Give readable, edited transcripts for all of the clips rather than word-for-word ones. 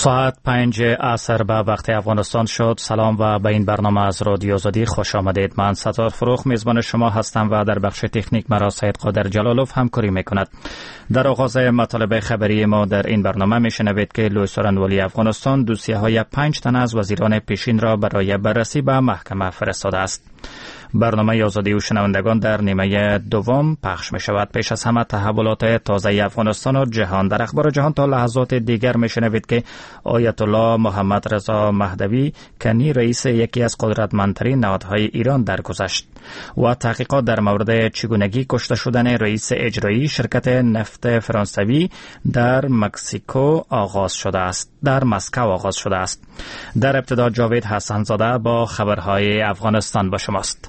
ساعت 5 عصر به وقت افغانستان شد. سلام و به این برنامه از رادیو آزادی خوش آمدید. من ستار فروخ میزبان شما هستم و در بخش تکنیک مرا سید قادر جلالوف همکاری میکند. در آغاز مطالب خبری ما در این برنامه میشنوید که لوی سورنوالی افغانستان دوسیه‌های 5 تن از وزیران پیشین را برای بررسی به محکمه فرستاده است. برنامه آزادی و شنوندگان در نیمه دوم پخش می شود. پیش از همه تحولات تازه افغانستان و جهان. در اخبار جهان تا لحظات دیگر می شنوید که آیت الله محمد رضا مهدوی کنی رئیس یکی از قدرتمندترین نهادهای ایران درگذشت و تحقیقات در مورد چگونگی کشته شدن رئیس اجرایی شرکت نفت فرانسوی در مسکو آغاز شده است. در ابتدا جاوید حسن زاده با خبرهای افغانستان با شماست.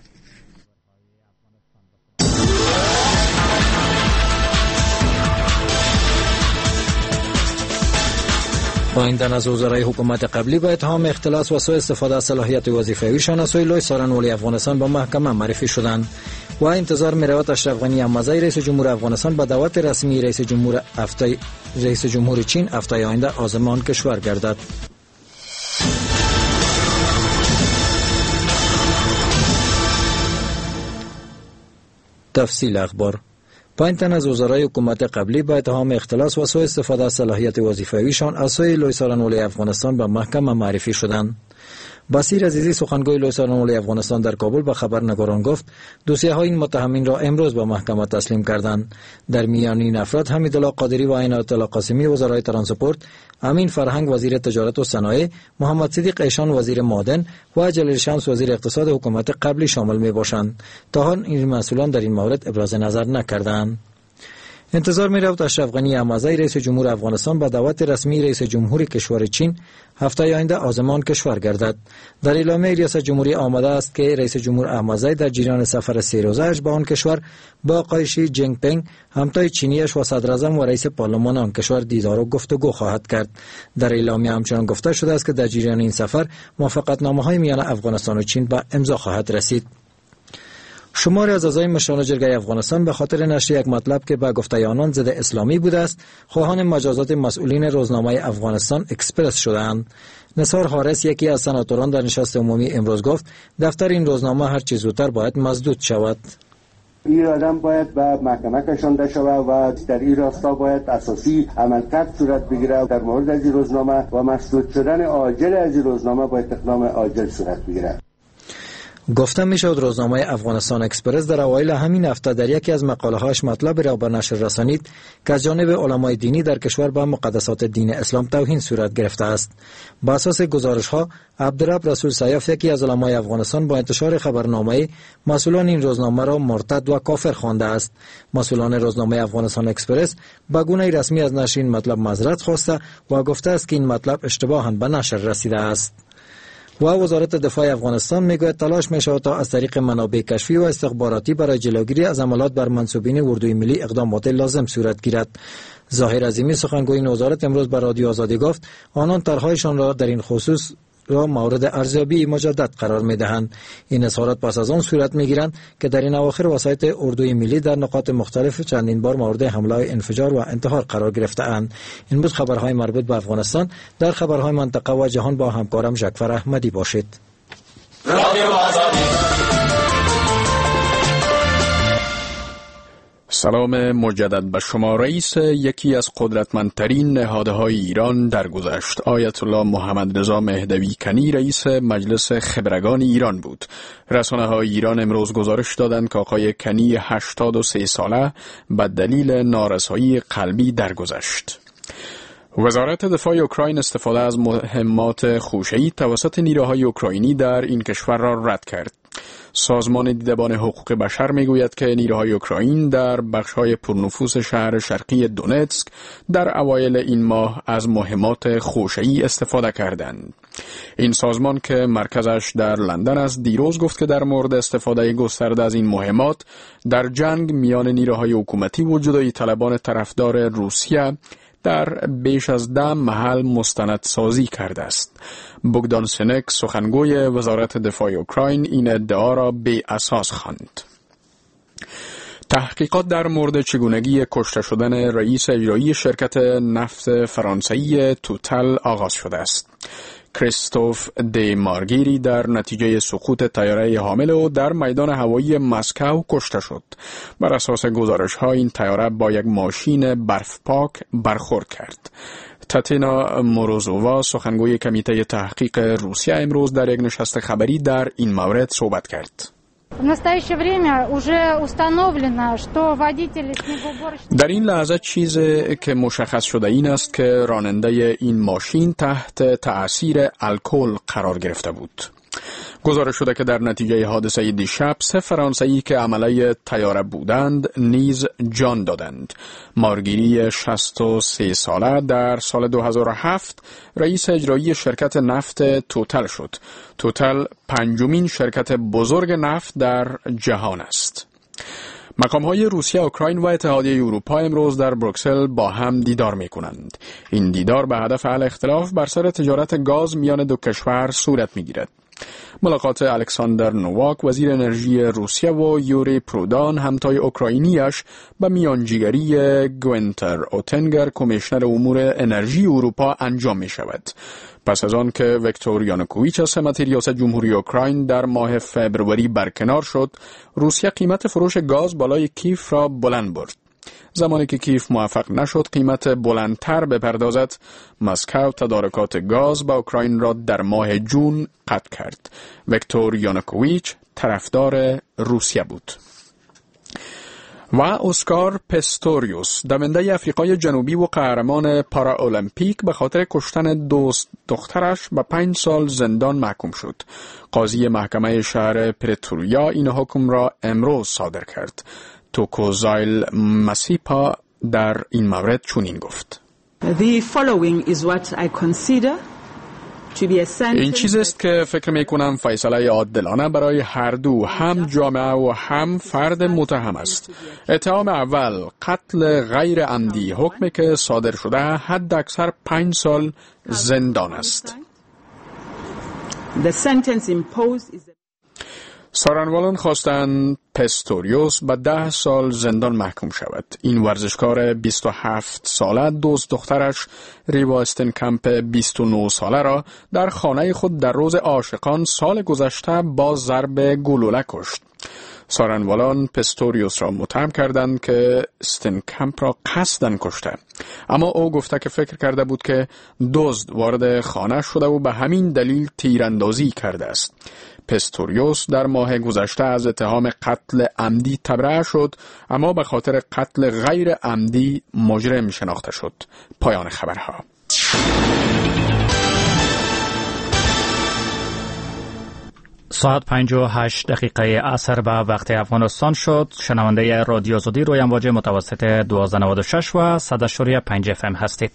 پایین از وزرای حکومت قبلی به اتهام اختلاس و سوء استفاده از صلاحیت وظیفویشان از سوی لوی سورنوالی افغانستان به محکمه معرفی شدند و انتظار می‌رود اشرف غنی احمدزی رئیس جمهور افغانستان به دعوت رسمی رئیس جمهور چین هفته آینده عازم کشور گردد. تفصیل اخبار. 5 تن از وزرای حکومت قبلی به اتهام اختلاس و سوء استفاده از صلاحیت وظیفویشان از سوی لوی سورنوالی افغانستان به محکمه معرفی شدند. بصیر عزیزی سخنگوی لوی سورنوالی افغانستان در کابل به خبرنگاران گفت دوسیه‌های این متهمین را امروز به محکمه تسلیم کردند. در میان این افراد حمیدالله قادری و عنایت الله قاسمی وزرای ترانسپورت، امین فرهنگ وزیر تجارت و صنایع، محمد صدیق ایشان وزیر معدن و جلیل شمس وزیر اقتصاد حکومت قبلی شامل می باشند. تا حال این مسئولان در این مورد ابراز نظر نکردند. انتظار می رود اشرف غنی احمدزی رئیس جمهور افغانستان به دعوت رسمی رئیس جمهور کشور چین هفته آینده عازم کشور گردد. در اعلامیه ریاست جمهوری آمده است که رئیس جمهور احمدزی در جریان سفر 3 روزه‌اش به آن کشور با آقای شی جینگ پینگ همتای چینی‌اش و صدر اعظم و رئیس پارلمان آن کشور دیدار و گفتگو خواهد کرد. در اعلامیه همچنان گفته شده است که در جریان این سفر موافقتنامه‌های میان افغانستان و چین به امضا خواهد رسید. شماری از اعضای مشران جرگه افغانستان به خاطر نشر یک مطلب که به گفته آنان ضد اسلامی بوده است خواهان مجازات مسئولین روزنامه افغانستان اکسپرس شدند. نثار حارس یکی از سناتوران در نشست عمومی امروز گفت دفتر این روزنامه هر چه زودتر باید مسدود شود. این آدم باید به محکمه کشانده شود و در این راستا باید اساسی عملکرد صورت بگیرد. در مورد از این روزنامه و مسدود شدن عاجل از این روزنامه باید اقدام عاجل صورت بگیرد. گفته می شود روزنامه افغانستان اکسپرس در اوایل همین هفته در یکی از مقاله‌هاش مطلب را به نشر رسانید که از جانب علمای دینی در کشور به مقدسات دین اسلام توهین صورت گرفته است. با اساس گزارش‌ها عبدالرب رسول سیاف یکی از علمای افغانستان با انتشار خبرنامه مسئولان این روزنامه را مرتد و کافر خوانده است. مسئولان روزنامه افغانستان اکسپرس به گونه رسمی از نشر این مطلب معذرت خواسته و گفته است که این مطلب اشتباهاً به نشر رسیده است. و وزارت دفاع افغانستان میگوید تلاش میشود تا از طریق منابع کشفی و استخباراتی برای جلوگیری از حملات بر منصوبین اردوی ملی اقدامات لازم صورت گیرد. ظاهر عظیمی سخنگوی این وزارت امروز به رادیو آزادی گفت آنان طرحهایشان را در این خصوص را مورد ارزیابی مجدد قرار می‌دهند. این اظهارات پس از آن صورت می‌گیرند که در این اواخر وسایط اردوی ملی در نقاط مختلف چندین بار مورد حمله انفجار و انتحار قرار گرفته‌اند. این بود خبرهای مربوط به افغانستان. در خبرهای منطقه و جهان با همکارم جعفر احمدی باشید. رادیو آزادی. سلام مجدد به شما. رئیس یکی از قدرتمندترین نهادهای ایران درگذشت. آیت الله محمد رضا مهدوی کنی رئیس مجلس خبرگان ایران بود. رسانه‌های ایران امروز گزارش دادند که آقای کنی 83 ساله به دلیل نارسایی قلبی درگذشت. وزارت دفاع اوکراین استفاده از مهمات خوشه‌ای توسط نیروهای اوکراینی در این کشور را رد کرد. سازمان دیدبان حقوق بشر میگوید که نیروهای اوکراین در بخش‌های پرنفوذ شهر شرقی دونتسک در اوایل این ماه از مهمات خوشه‌ای استفاده کردند. این سازمان که مرکزش در لندن است دیروز گفت که در مورد استفاده گسترده از این مهمات در جنگ میان نیروهای حکومتی و جدایی طلبان طرفدار روسیه در بیش از 10 محل مستندسازی کرده است. بوگدان سنک سخنگوی وزارت دفاع اوکراین این ادعا را بی اساس خواند. تحقیقات در مورد چگونگی کشته شدن رئیس اجرایی شرکت نفت فرانسوی توتال آغاز شده است. کریستوف دی مارگیری در نتیجه سقوط طیاره حامل او در میدان هوایی مسکو کشته شد. بر اساس گزارش‌ها این طیاره با یک ماشین برفپاک برخورد کرد. تاتینا موروزووا سخنگوی کمیته تحقیق روسیه امروز در یک نشست خبری در این مورد صحبت کرد. در این لحظه چیزی که مشخص شده این است که راننده این ماشین تحت تأثیر الکل قرار گرفته بود. گزارش شده که در نتیجه حادثه دیشب 3 فرانسوی که عمله طیاره بودند نیز جان دادند. مارگیری 63 ساله در سال 2007 رئیس اجرایی شرکت نفت توتال شد. توتال 5مین شرکت بزرگ نفت در جهان است. مقام‌های روسیه، اوکراین و اتحادیه اروپا امروز در بروکسل با هم دیدار می‌کنند. این دیدار به هدف حل اختلاف بر سر تجارت گاز میان دو کشور صورت می‌گیرد. ملاقات الکساندر نوواک وزیر انرژی روسیه و یوری پرودان همتای اوکراینیش به میانجیگری گوینتر اوتنگر کمیشنر امور انرژی اروپا انجام می شود. پس از آن که ویکتور یانوکوویچ از سمت ریاست جمهوری اوکراین در ماه فبروری برکنار شد، روسیه قیمت فروش گاز بالای کیف را بلند برد. زمانی که کیف موفق نشد قیمت بلندتر بپردازد، مسکو تدارکات گاز با اوکراین را در ماه جون قطع کرد. ویکتور یانوکوویچ طرفدار روسیه بود. و اسکار پستوریوس دونده افریقای جنوبی و قهرمان پارا المپیک به خاطر کشتن دخترش به 5 سال زندان محکوم شد. قاضی محکمه شهر پرتوریا این حکم را امروز صادر کرد. توکوزایل مسیپا در این مورد چنین گفت: این چیز است که فکر می کنم فیصله عادلانه برای هر دو، هم جامعه و هم فرد متهم است. اتهام اول قتل غیر عمدی، حکمی که صادر شده حد اکثر 5 سال زندان است. سارنوالان خواستند پستوریوس به 10 سال زندان محکوم شود. این ورزشکار 27 ساله دوست دخترش ریوا استنکمپ 29 ساله را در خانه خود در روز عاشقان سال گذشته با ضرب گلوله کشت. سارنوالان پستوریوس را متهم کردند که استنکمپ را قصداً کشته، اما او گفته که فکر کرده بود که دزد وارد خانه شده و به همین دلیل تیراندازی کرده است. پستوریوس در ماه گذشته از اتهام قتل عمدی تبرئه شد، اما به خاطر قتل غیر عمدی مجرم شناخته شد. پایان خبرها. ساعت 58 دقیقه عصر به وقت افغانستان شد. شنونده رادیو آزادی روی امواج متوسط 1296 و 100.5 FM هستید.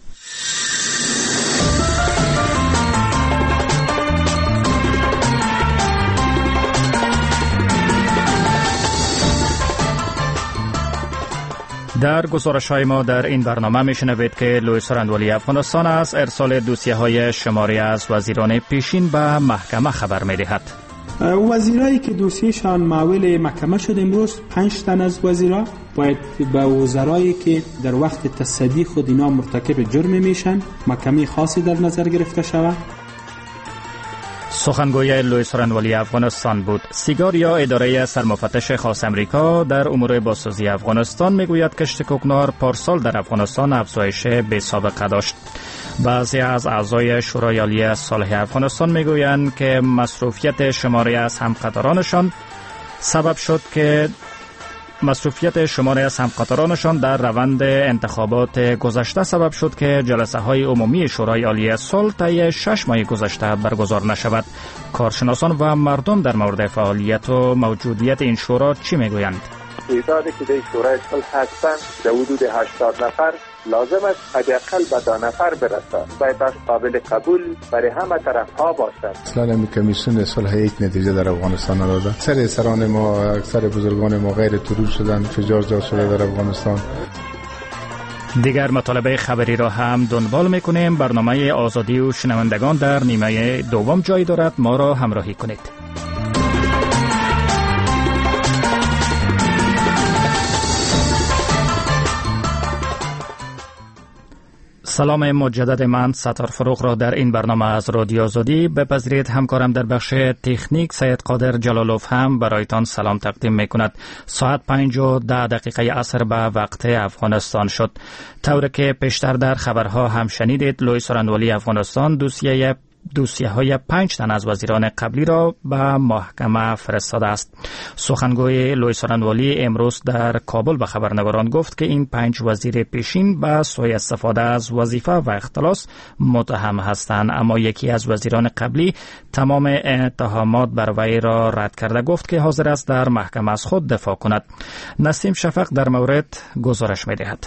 در گزارش‌های ما در این برنامه می‌شنوید که لوی سرندولی افغانستان از ارسال دوسیه‌های شماری از وزیران پیشین به محکمه خبر می‌دهد. وزیرایی که دوسیه‌شان محول محکمه شد امروز 5 تن از وزیرا باید به وزرایی که در وقت تصدی خود اینا مرتکب جرم میشن محکمه خاصی در نظر گرفته شود. سخنگوی لوی سرندولی افغانستان بود. سیگار یا اداره سرمفتش خاص امریکا در امور بازسازی افغانستان میگوید کشت کوکنار پارسال در افغانستان افزایش بی سابقه داشت. بعضی از اعضای شورای عالی صالح افغانستان میگویند که مصروفیت شماری از همقطارانشان در روند انتخابات گذشته سبب شد که جلسه های عمومی شورای عالی صلح طی 6 ماه گذشته برگزار نشود. کارشناسان و مردم در مورد فعالیت و موجودیت این شورا چی میگویند؟ تعدادی که در شورای صلح هستند در حدود 80 نفر لازم است حداقل به 2 نفر برسد. باید قابل قبول برای همه طرف ها باشد. اصلا کمیسیون صلح یک نتیجه در افغانستان داده. اکثر سران ما، اکثر بزرگان ما غیر ترور شدند، فجار جا شده در افغانستان. دیگر مطالب خبری را هم دنبال میکنیم. برنامه آزادی و شنوندگان در نیمه دوم جای دارد. ما را همراهی کنید. سلام مجدد، من ستار فروغ را در این برنامه از رادیو آزادی بپذیرید. همکارم در بخش تکنیک سید قادر جلالوف هم برایتان سلام تقدیم میکند. ساعت 5:10 عصر به وقت افغانستان شد. طوری که پیشتر در خبرها هم شنیدید، لوی سارنوالی افغانستان دوسیه های 5 تن از وزیران قبلی را به محکمه فرستاده است. سخنگوی لوی سارنوالی امروز در کابل به خبرنگاران گفت که این 5 وزیر پیشین به سوء استفاده از وظیفه و اختلاس متهم هستند، اما یکی از وزیران قبلی تمام اتهامات بر وی را رد کرده گفت که حاضر است در محکمه از خود دفاع کند. نسیم شفق در مورد گزارش می‌دهد.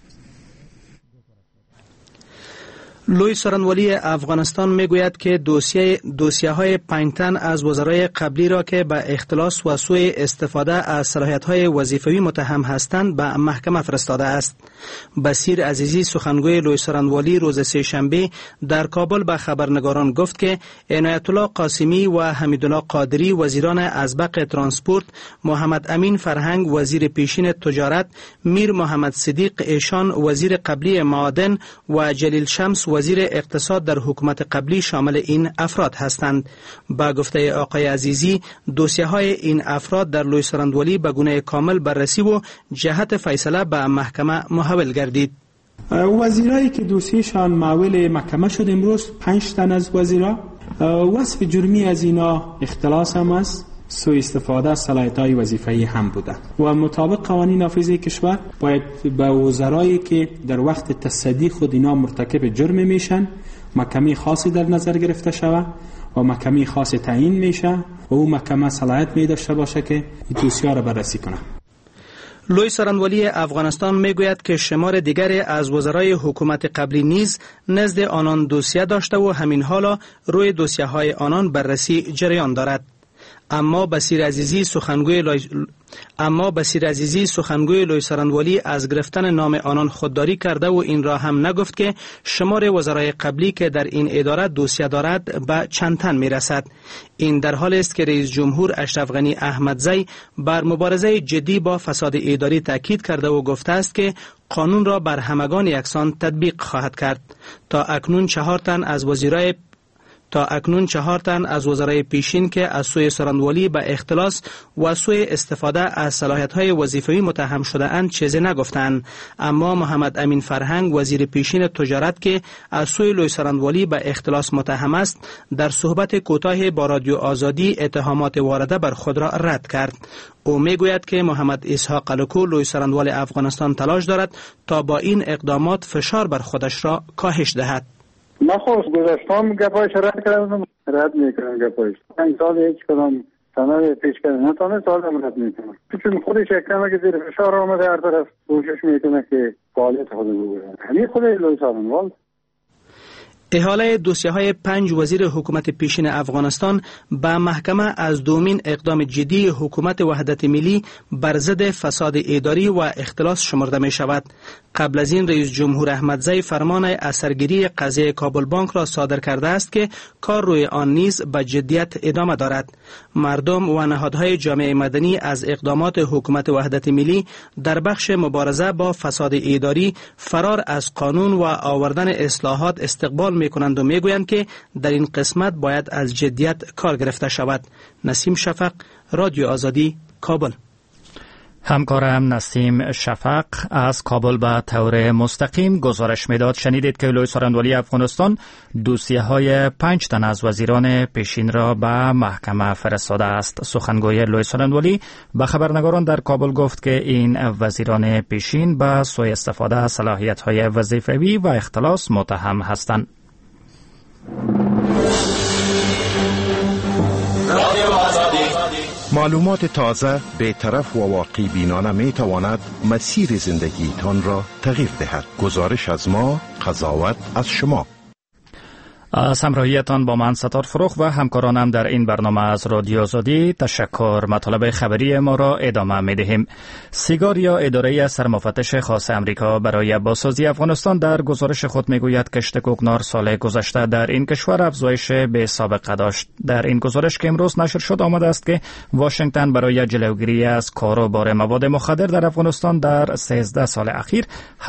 لوی سارنوالی افغانستان میگوید که دوسیه های 5 تن از وزرای قبلی را که به اختلاس و سوء استفاده از صلاحیت های وظیفوی متهم هستند به محکمه فرستاده است. بصیر عزیزی سخنگوی لوی سارنوالی روز سه‌شنبه در کابل به خبرنگاران گفت که عنایت الله قاسمی و حمیدالله قادری وزیران ازبق ترانسپورت، محمد امین فرهنگ وزیر پیشین تجارت، میر محمد صدیق ایشان وزیر قبلی معادن و جلیل شمس وزیر اقتصاد در حکومت قبلی شامل این افراد هستند. با گفته آقای عزیزی، دوسیه های این افراد در لوی سارنوالی به گونه کامل بررسی و جهت فیصله به محکمه محول گردید. وزیرایی که دوسیهشان محول محکمه شد امروز 5 تن از وزیرا، وصف جرمی از اینا اختلاس هم است، سوء استفاده از صلاحیت‌های وظیفه‌ای هم بوده و مطابق قوانین نافذه کشور باید به وزرایی که در وقت تصدی خود اینا مرتکب جرم میشن محکمه خاصی در نظر گرفته شود و محکمه خاص تعیین میشه و او محکمه صلاحیت می‌داشته باشه که این دوسیه را بررسی کنه. لوی سارنوالی افغانستان میگوید که شمار دیگری از وزرای حکومت قبلی نیز نزد آنان دوسیه داشته و همین حالا روی دوسیه های آنان بررسی جریان دارد. اما بصیر عزیزی سخنگوی لوی سارنوالی از گرفتن نام آنان خودداری کرده و این را هم نگفت که شمار وزرای قبلی که در این اداره دوسیه دارد به چند تن میرسد. این در حالی است که رئیس جمهور اشرف غنی احمدزی بر مبارزه جدی با فساد اداری تاکید کرده و گفته است که قانون را بر همگان یکسان تطبیق خواهد کرد. تا اکنون 4 تن از وزرای پیشین که از سوی سارنوالی به اختلاس و سوء استفاده از صلاحیت‌های وظیفوی متهم شده اند چیزی نگفتند، اما محمد امین فرهنگ وزیر پیشین تجارت که از سوی لوی سارنوالی به اختلاس متهم است در صحبت کوتاه با رادیو آزادی اتهامات وارده بر خود را رد کرد. او میگوید که محمد اسحاق الکو لوی سارنوال افغانستان تلاش دارد تا با این اقدامات فشار بر خودش را کاهش دهد. من خود گذاشتم گپایش رد کردم، رد میکنم گپایش. 5 سال هیچ کدام سند پیش کردن نتونه، سالم رد میکنم. چون خودش یک کمه که زیر فشار آمده هر طرف کوشش میکنه که فعالیت خود بگوره. همین خود لوی سارنوال. احاله دوسیه های 5 وزیر حکومت پیشین افغانستان به محکمه از دومین اقدام جدی حکومت وحدت ملی بر ضد فساد اداری و اختلاس شمرده می شود. قبل از این رئیس جمهور احمدزی فرمان اثرگیری قضیه کابل بانک را صادر کرده است که کار روی آن نیز به جدیت ادامه دارد. مردم و نهادهای جامعه مدنی از اقدامات حکومت وحدت ملی در بخش مبارزه با فساد اداری، فرار از قانون و آوردن اصلاحات استقبال میکنند و میگویند که در این قسمت باید از جدیت کار گرفته شود. نسیم شفق، رادیو آزادی، کابل. همکارم نسیم شفق از کابل به طور مستقیم گزارش میداد. شنیدید که لوی سارنوالی افغانستان دوسیه های 5 تن از وزیران پیشین را به محکمه فرستاده است. سخنگوی لوی سارنوالی به خبرنگاران در کابل گفت که این وزیران پیشین به سوء استفاده از صلاحیت های وظیفوی و اختلاس متهم هستند. معلومات تازه، بی‌طرف و واقعی بینانه می تواند مسیر زندگیتان را تغییر دهد. گزارش از ما، قضاوت از شما. از همراهیتان با من ستار فروخ و همکارانم در این برنامه از رادیو آزادی تشکر. مطالب خبری ما را ادامه می دهیم. سیگار یا اداره سرمفتش خاص امریکا برای بازسازی افغانستان در گزارش خود می گوید کشت کوکنار سال گذشته در این کشور افزایش به سابقه داشت. در این گزارش که امروز نشر شد آمده است که واشنگتن برای جلوگیری از کاروبار مواد مخدر در افغانستان در 13 سال اخیر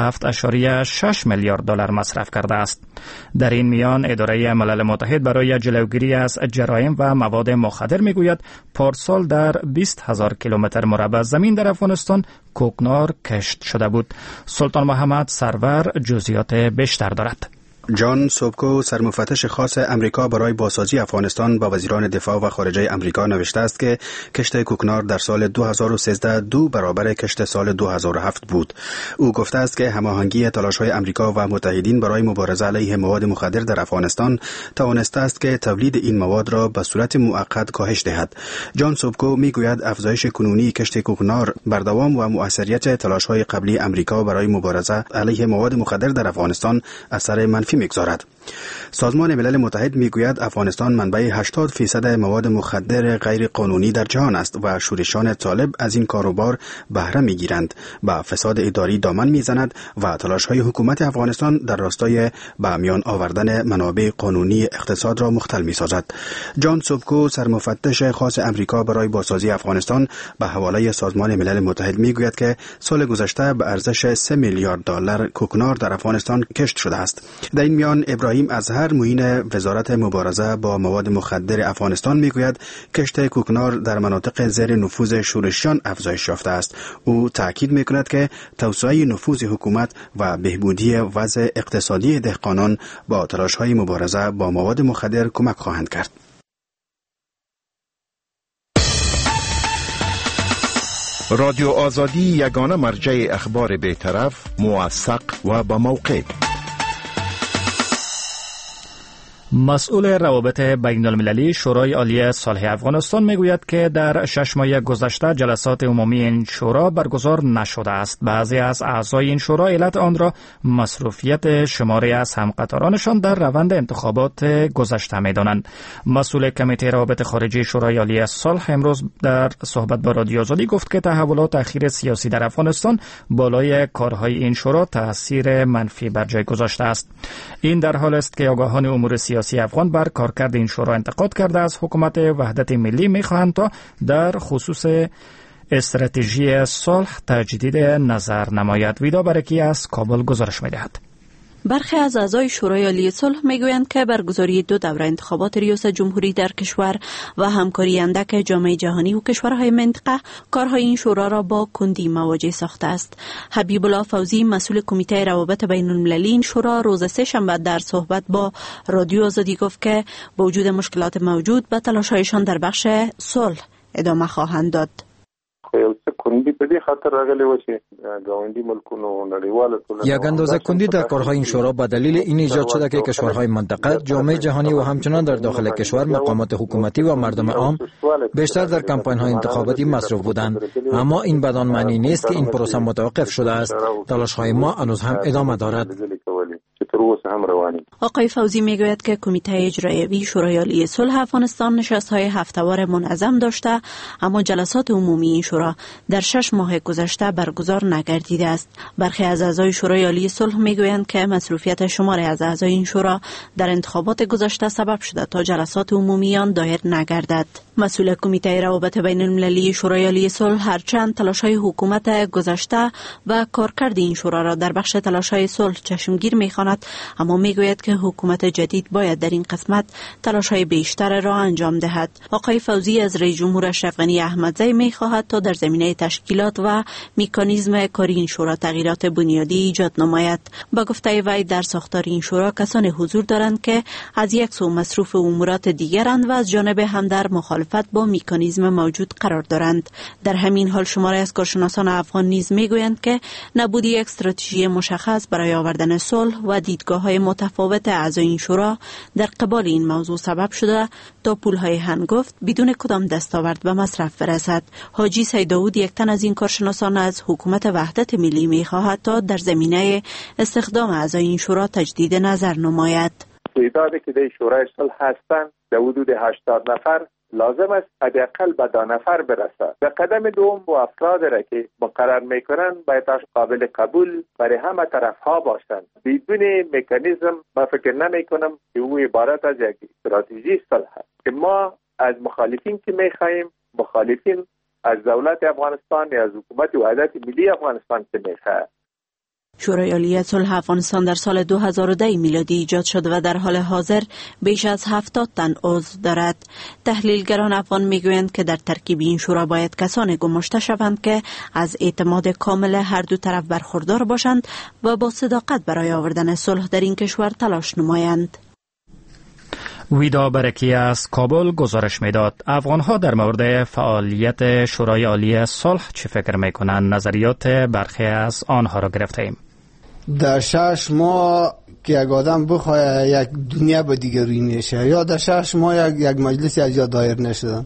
7.6 میلیارد دلار مصرف کرده است. در این میان اداره ملل متحد برای جلوگیری از جرایم و مواد مخدر میگوید پارسال در 20,000 کیلومتر مربع زمین در افغانستان کوکنار کشت شده بود. سلطان محمد سرور جزئیات بیشتر دارد. جان سوبکو سرمفتش خاص امریکا برای بازسازی افغانستان با وزیران دفاع و خارجه امریکا نوشته است که کشت کوکنار در سال 2013 2 برابر کشت سال 2007 بود. او گفته است که هماهنگی تلاش‌های امریکا و متحدین برای مبارزه علیه مواد مخدر در افغانستان توانسته است که تولید این مواد را به صورت موقت کاهش دهد. جان سوبکو میگوید افزایش کنونی کشت کوکنار بر دوام و مؤثریت تلاش‌های قبلی امریکا برای مبارزه علیه مواد مخدر در افغانستان اثر منفی می‌گذارد. سازمان ملل متحد میگوید افغانستان منبع 80% مواد مخدر غیر قانونی در جهان است و شورشان طالب از این کاروبار بهره میگیرند. با فساد اداری دامن میزند و تلاش‌های حکومت افغانستان در راستای به میان آوردن منابع قانونی اقتصاد را مختل میسازد. جان سوبکو سرمفتش خاص امریکا برای بازسازی افغانستان به حواله سازمان ملل متحد میگوید که سال گذشته به ارزش 3 میلیارد دلار کوکنار در افغانستان کشت شده است. در این میان ابراهیم اظهر معین وزارت مبارزه با مواد مخدر افغانستان میگوید کشت کوکنار در مناطق زیر نفوذ شورشیان افزایش یافته است. او تاکید میکند که توسعه نفوذ حکومت و بهبودی وضع اقتصادی دهقانان با تلاش‌های مبارزه با مواد مخدر کمک خواهند کرد. رادیو آزادی یگانه مرجع اخبار بی‌طرف، موثق و با موقع. مسئول روابط بین المللی شورای عالی صلح افغانستان میگوید که در 6 ماه گذشته جلسات عمومی این شورا برگزار نشده است. بعضی از اعضای این شورا علت آن را مصروفیت شماری از همقطارانشان در روند انتخابات گذشته میدانند. مسئول کمیته روابط خارجی شورای عالی صلح امروز در صحبت با رادیو آزادی گفت که تحولات اخیر سیاسی در افغانستان بالای کارهای این شورا تاثیر منفی بر جای گذاشته است. این در حال است که آگاهان امور سیاسی افغان بر کارکرد این شورا انتقاد کرده از حکومت وحدت ملی میخواهند تا در خصوص استراتژی صلح تجدید نظر نماید. ویدا برکی از کابل گزارش میدهد. برخی از اعضای شورای عالی صلح میگویند که برگزاری 2 دوره انتخابات ریاست جمهوری در کشور و همکاری اندک جامعه جهانی و کشورهای منطقه کارهای این شورا را با کندی مواجه ساخته است. حبیب الله فوزی مسئول کمیته روابط بین المللی این شورا روز سه‌شنبه در صحبت با رادیو آزادی گفت که با وجود مشکلات موجود به تلاش‌هایشان در بخش صلح ادامه خواهند داد. یک اندازه کندی در کارهای این شورا به دلیل این ایجاد شده که کشورهای منطقه، جامعه جهانی و همچنان در داخل کشور مقامات حکومتی و مردم عام بیشتر در کمپاین‌های انتخاباتی مصروف بودند. اما این بدان معنی نیست که این پروسه متوقف شده است. تلاش‌های ما هنوز هم ادامه دارد. آقای فوزی میگوید که کمیته اجرایی شورای عالی صلح افغانستان نشست‌های هفته‌وار منظم داشته، اما جلسات عمومی این شورا در 6 ماه گذشته برگزار نگردیده است. برخی از اعضای شورای عالی صلح میگویند که مصروفیت شماری از اعضای این شورا در انتخابات گذشته سبب شده تا جلسات عمومی آن دایر نگردد. مسئول کمیته روابط بین المللی شورای عالی صلح هرچند تلاش‌های حکومت گذشته و کارکرد این شورا را در بخش تلاش‌های صلح چشمگیر می‌خواند، اما میگوید که حکومت جدید باید در این قسمت تلاش‌های بیشتر را انجام دهد. آقای فوزی از رئیس جمهور اشرف غنی احمدزی می‌خواهد تا در زمینه تشکیلات و مکانیزم کاری این شورا تغییرات بنیادی ایجاد نماید. با گفته وی در ساختار این شورا کسانی حضور دارند که از یک سو مصروف امورات دیگرند و از جانب هم در مخالفت با مکانیزم موجود قرار دارند. در همین حال شماری از کارشناسان افغان نیز میگویند که نبود یک استراتژی مشخص برای آوردن صلح و دیدگاه‌های متفاوت اعضای این شورا در قبال این موضوع سبب شده تا پول‌های هنگفت بدون کدام دستاورد به مصرف برسد. حاجی سید داود یک تن از این کارشناسان از حکومت وحدت ملی می‌خواهد تا در زمینه استخدام اعضای این شورا تجدید نظر نماید. تعدادی که در شورای صلح هستند در حدود 80 نفر لازم است حداقل به 2 نفر برسد. در قدم دوم و افرادی را که مقرر میکنند باید قابل قبول برای همه طرف ها باشند. بدون مکانیزم من فکر نمی کنم که او عبارت از یک استراتژی صلح است که ما از مخالفین که میخواهیم، مخالفین از دولت افغانستان یا از حکومت وحدت ملی افغانستان که میخواهد. شورای عالی صلح افغانستان در سال 2010 میلادی ایجاد شد و در حال حاضر بیش از 70 تن عضو دارد. تحلیلگران افغان میگویند که در ترکیب این شورا باید کسانی گماشته شوند که از اعتماد کامل هر دو طرف برخوردار باشند و با صداقت برای آوردن صلح در این کشور تلاش نمایند. ویدا برکی از کابل گزارش میداد. افغانها در مورد فعالیت شورای عالی صلح چه فکر میکنند؟ نظریات برخی از آنها را گرفتیم. در 6 ماه که یک آدم بخواه یک دنیا به دیگه روی میشه، یا در 6 ماه یک مجلسی از جا دایر نشدن.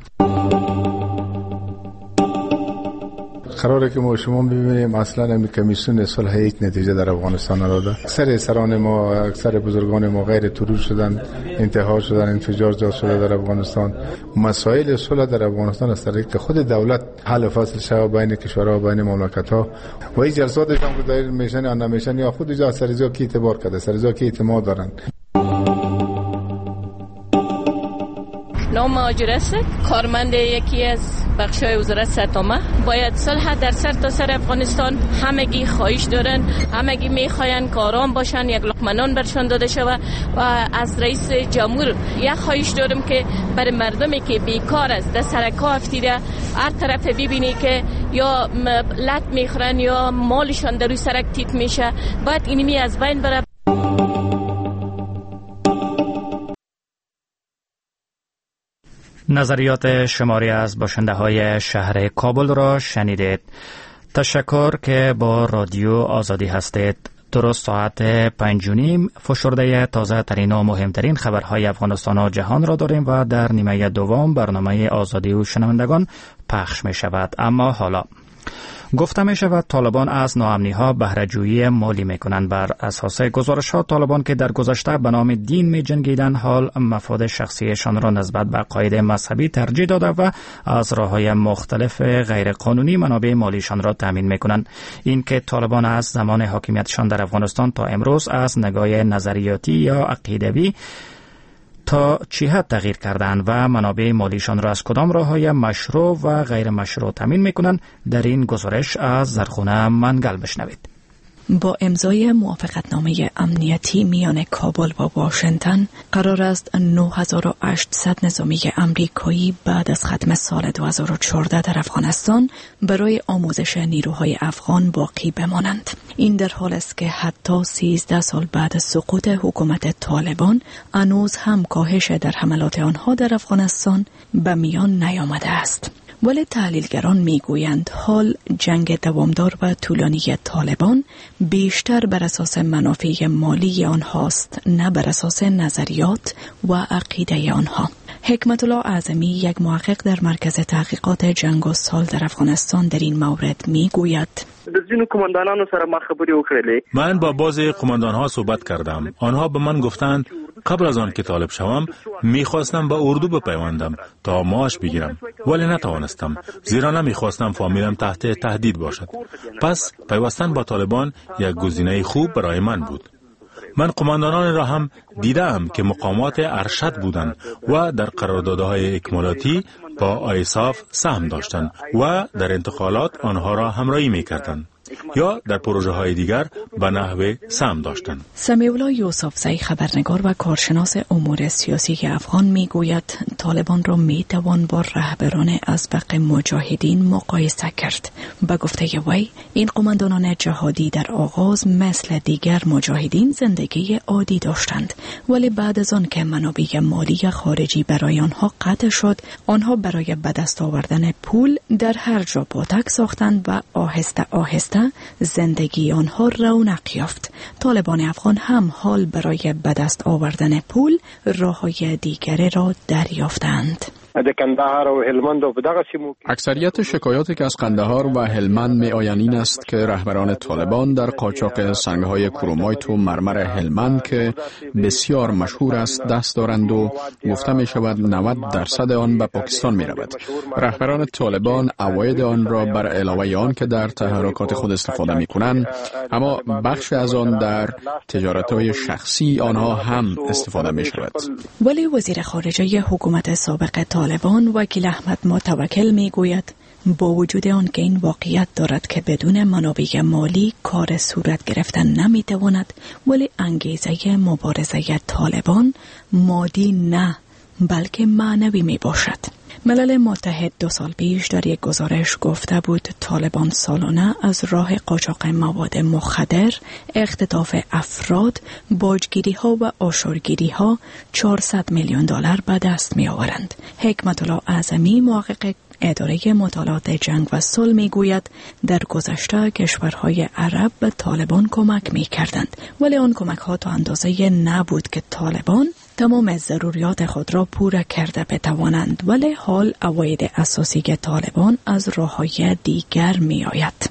قراره که ما شما ببینیم اصلا این کمیسیون صلح هیچ نتیجه در افغانستان نداده. اکثر سران ما، اکثر بزرگان ما غیر ترور شدن، انتحار شدن، انفجار جا شده در افغانستان. مسائل صلح در افغانستان از طریق که خود دولت حل فصل شود بین کشورها و بین مملکت‌ها و این جلساتش هم که دایر میشن یا نمیشن یا خود جا سرجا کی اعتبار کرده، سرجا کی اعتماد دارن. نام مهاجر است، کارمند یکی از بخش‌های وزارت ستامه. باید صلح در سر تا سر افغانستان همگی خواهش دارن، همگی میخواین که آرام باشن، یک لقمه نان برشان داده شود و از رئیس جمهور یک خواهش دارم که برای مردمی که بیکار است در سرکا افتیده هر طرف ببینی که یا لط میخورن یا مالشان در روی سرک تیت میشه، باید اینمی از بین بره. نظریات شماری از باشنده های شهر کابل را شنیدید. تشکر که با رادیو آزادی هستید. درست ساعت 5:30 فشرده تازه ترین و مهمترین خبرهای افغانستان و جهان را داریم و در نیمه دوم برنامه آزادی و شنوندگان پخش می شود. اما حالا گفته می شود طالبان از ناامنی ها بهره جویی مالی می کنند. بر اساس گزارش ها طالبان که در گذشته به نام دین می جنگیدند حال مفاد شخصیشان را نسبت به عقاید مذهبی ترجیح داده و از راه های مختلف غیر قانونی منابع مالیشان را تامین می کنند. این که طالبان از زمان حاکمیتشان در افغانستان تا امروز از نگاه نظریاتی یا عقیدوی تا چی حد تغییر کردند و منابع مالیشان را از کدام راه‌های مشروع و غیر مشروع تامین می‌کنند، در این گزارش از زرخونه منگل بشنوید. با امضای موافقتنامه امنیتی میان کابل و واشنگتن قرار است 9800 نظامی امریکایی بعد از ختم سال 2014 در افغانستان برای آموزش نیروهای افغان باقی بمانند. این در حال است که حتی 13 سال بعد از سقوط حکومت طالبان هنوز هم کاهش در حملات آنها در افغانستان به میان نیامده است. ولی تحلیلگران میگویند حال جنگ دوامدار و طولانی طالبان بیشتر بر اساس منافع مالی آنهاست، نه بر اساس نظریات و عقیده آنها. حکمت الله اعظمی، یک محقق در مرکز تحقیقات جنگ و سال در افغانستان، در این مورد میگوید: من با بعضی قماندان‌ها صحبت کردم. آنها به من گفتند قبل از آن که طالب شوم میخواستم به اردو بپیوندم تا معاش بگیرم، ولی نتوانستم، زیرا نمیخواستم فامیلم تحت تهدید باشد. پس پیوستن با طالبان یک گزینه خوب برای من بود. من قماندانان را هم دیدم که مقامات ارشد بودند و در قراردادهای اکمالاتی با آیساف سهم داشتند و در انتقالات آنها را همراهی میکردند یا در پروژه های دیگر به نحو سهم داشتند. سمیعالله یوسفزئی، خبرنگار و کارشناس امور سیاسی افغان، میگوید طالبان را میتوان با رهبران اسبق مجاهدین مقایسه کرد. به گفته وی این قماندانان جهادی در آغاز مثل دیگر مجاهدین زندگی عادی داشتند، ولی بعد از آن که منابع مالی خارجی برای آنها قطع شد، آنها برای به دست آوردن پول در هر جا پاتک ساختند و آهسته آهسته زندگی آنها رونق یافت. طالبان افغان هم حال برای به دست آوردن پول راه‌های دیگری را دریافتند. د کندهار او هلمند او دغه سیمو. اکثریت شکایاتی که از قندهار و هلمند میآیند این است که رهبران طالبان در قاچاق سنگ‌های کرومایت و مرمر هلمند که بسیار مشهور است دست دارند و گفته می شود 90% آن به پاکستان می رود. رهبران طالبان عواید آن را بر علاوه آن که در تحرکات خود استفاده می کنند، اما بخش از آن در تجارت‌های شخصی آنها هم استفاده می شود. ولی وزیر خارجه حکومت سابق طالبان وکیل احمد متوکل می گوید با وجود آن که این واقعیت دارد که بدون منابع مالی کار صورت گرفتن نمی تواند، ولی انگیزه مبارزه طالبان مادی نه بلکه معنوی می باشد. ملل متحد 2 سال پیش در یک گزارش گفته بود طالبان سالانه از راه قاچاق مواد مخدر، اختطاف افراد، باجگیری ها و آشورگیری ها 400 میلیون دلار به دست می آورند. حکمت الله اعظمی محقق اداره مطالعات جنگ و صلح می گوید در گذشته کشورهای عرب به طالبان کمک می کردند، ولی آن کمک ها تا اندازه نبود که طالبان تمام ضروریات خود را پورا کرده بتوانند، ولی حال عواید اساسی که طالبان از راه‌های دیگر می آید.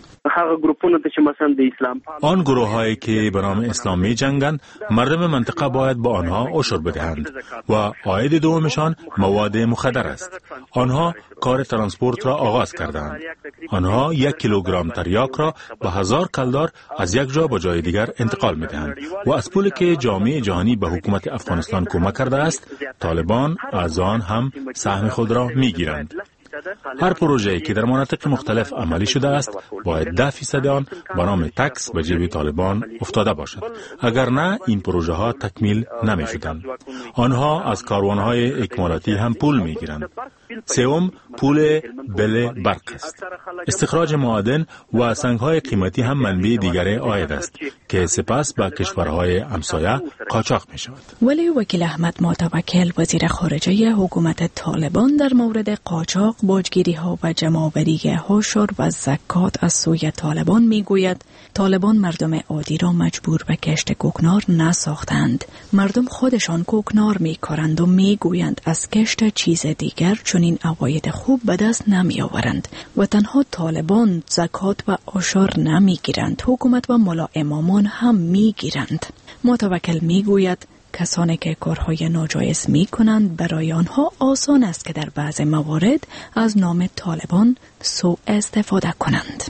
آن گروه هایی که به نام اسلام می جنگند مردم منطقه باید با آنها عشر بدهند و عاید دومشان مواد مخدر است. آنها کار ترانسپورت را آغاز کردند. آنها 1 کیلوگرم تریاک را به 1000 کلدار از یک جا به جای دیگر انتقال می دهند و از پولی که جامعه جهانی به حکومت افغانستان کمک کرده است طالبان از آن هم سهم خود را می گیرند. هر پروژه‌ای که در مناطق مختلف عملی شده است باید 10% آن به نام تکس به جیب طالبان افتاده باشد. اگر نه این پروژه ها تکمیل نمی شدند. آنها از کاروانهای اکمالاتی هم پول می گیرند. سوم پول بل برق است. استخراج معادن و سنگ‌های قیمتی هم منبع دیگر عاید است که سپس به کشورهای همسایه قاچاق می شود. ولی وکیل احمد متوکل وزیر خارجه حکومت طالبان در مورد قاچاق، باجگیری ها و جمع‌آوری عشر و زکات از سوی طالبان می گوید طالبان مردم عادی را مجبور به کشت کوکنار نساختند. مردم خودشان کوکنار می کارند و می گویند از کشت چیز دیگر چنین عواید خوب به دست نمی آورند و تنها طالبان زکات و عشر نمی گیرند، حکومت و ملا امامان هم می گیرند. متوکل می گوید کسانی که کارهای ناجایز می کنند برای آنها آسان است که در بعض موارد از نام طالبان سوء استفاده کنند.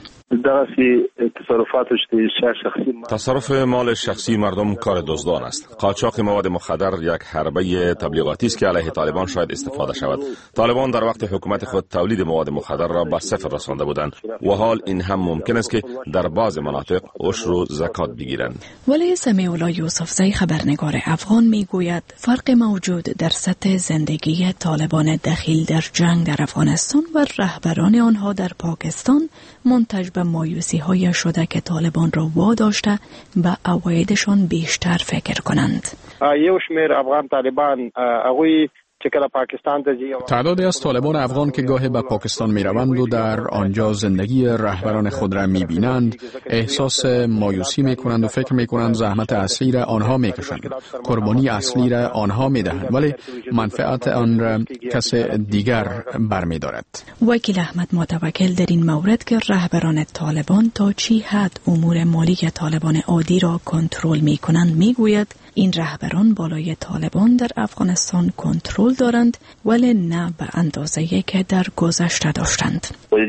تصرف مال شخصی مردم کار دزدان است. قاچاق مواد مخدر یک حربه تبلیغاتی است که علیه طالبان شاید استفاده شود. طالبان در وقت حکومت خود تولید مواد مخدر را به صفر رسانده بودند و حال این هم ممکن است که در بعض مناطق عشر و زکات بگیرند. ولی سمیع الله یوسفزی خبرنگار افغان میگوید فرق موجود در سطح زندگی طالبان دخیل در جنگ در افغانستان و رهبران آنها در پاکستان منتج به مایوسی های شده که طالبان را واداشته به عوایدشان بیشتر فکر کنند. یو شمیر افغان طالبان هغوی تعدادی از طالبان افغان که گاهی به پاکستان می روند و در آنجا زندگی رهبران خود را می بینند احساس مایوسی می کنند و فکر می کنند زحمت اصلی را آنها می کشند، قربانی اصلی را آنها می دهند، ولی منفعت آن را کس دیگر برمی دارد. وکیل احمد متوکل در این مورد که رهبران طالبان تا چی حد امور مالی طالبان عادی را کنترل می کنند می گوید این رهبران بالای طالبان در افغانستان کنترل دارند ولی نه به اندازه‌ای که در گذشته داشتند.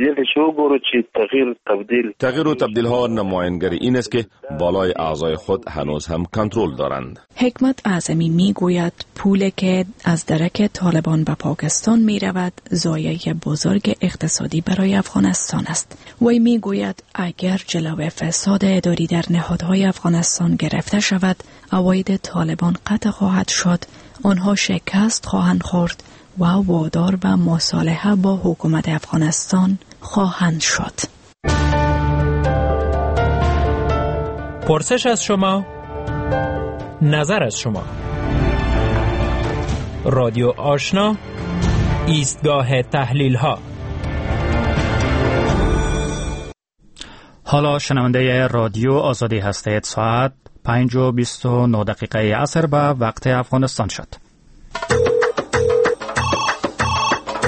تغییر و تبدیل ها نمایانگری این است که بالای اعضای خود هنوز هم کنترل دارند. حکمت اعظمی می گوید پولی که از درک طالبان به پاکستان می رود ضایعه بزرگ اقتصادی برای افغانستان است. وی می گوید اگر جلوی فساد اداری در نهادهای افغانستان گرفته شود عواید طالبان قطع خواهد شد، آنها شکست خواهند خورد و وادار به مصالحه با حکومت افغانستان خواهند شد. پرسش از شما، نظر از شما. رادیو آشنا، ایستگاه تحلیل ها. حالا شنونده رادیو آزادی هستید. ساعت 5:29 عصر به وقت افغانستان شد.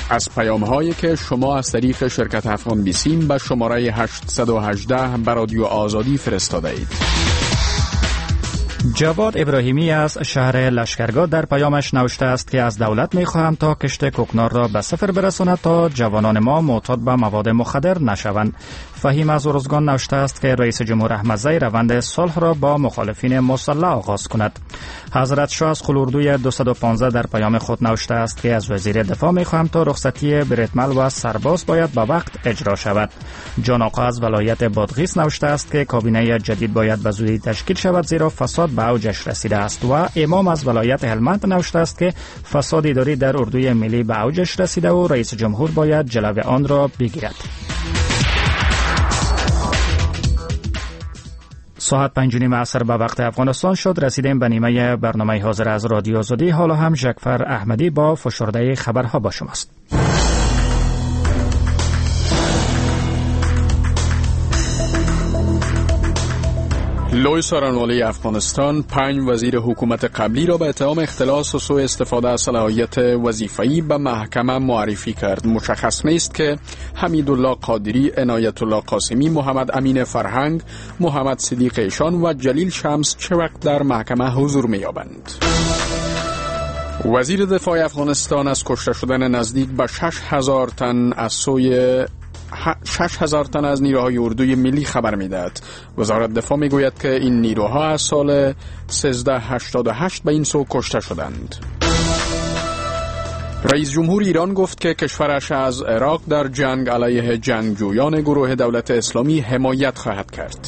از پیام هایی که شما از طریق شرکت افغان بیسیم به شماره 818 به رادیو آزادی فرستاده اید. جواد ابراهیمی از شهر لشکرگاه در پیامش نوشته است که از دولت می‌خواهم تا کشت کوکنار را به صفر برساند تا جوانان ما معتاد به مواد مخدر نشوند. فهیم از ارزگان نوشته است که رئیس جمهور احمدزی روند صلح را با مخالفین مسلح آغاز کند. حضرت شاه از خلوردوی 215 در پیام خود نوشته است که از وزیر دفاع می‌خواهم تا رخصتی بریتمل و سرباز باید به وقت اجرا شود. جان آقا از ولایت بادغیس نوشته است که کابینه جدید باید به زودی تشکیل شود زیرا فساد به اوجش رسیده است. و امام از ولایت هلمند نوشته است که فساد اداری در اردوی ملی به اوجش رسیده و رئیس جمهور باید جلوه آن را بگیرد. ساعت 5:30 عصر به وقت افغانستان شد. رسیدیم به نیمه برنامه حاضر از رادیو آزادی. حالا هم ژکفر احمدی با فشرده خبرها با شماست. لوی سارنوالی افغانستان 5 وزیر حکومت قبلی را به اتهام اختلاس و سوء استفاده از صلاحیت وظیفه‌ای به محکمه معرفی کرد. مشخص نیست که حمیدالله قادری، عنایت الله قاسمی، محمد امین فرهنگ، محمد صدیق ایشان و جلیل شمس چه وقت در محکمه حضور می‌یابند. وزیر دفاع افغانستان از کشته شدن نزدیک به 6,000 تن از سوی 6,000 تن از نیروهای اردوی ملی خبر می‌دهد. وزارت دفاع می‌گوید که این نیروها از سال 1388 به این سو کشته شدند. رئیس جمهور ایران گفت که کشورش از عراق در جنگ علیه جنگجویان گروه دولت اسلامی حمایت خواهد کرد.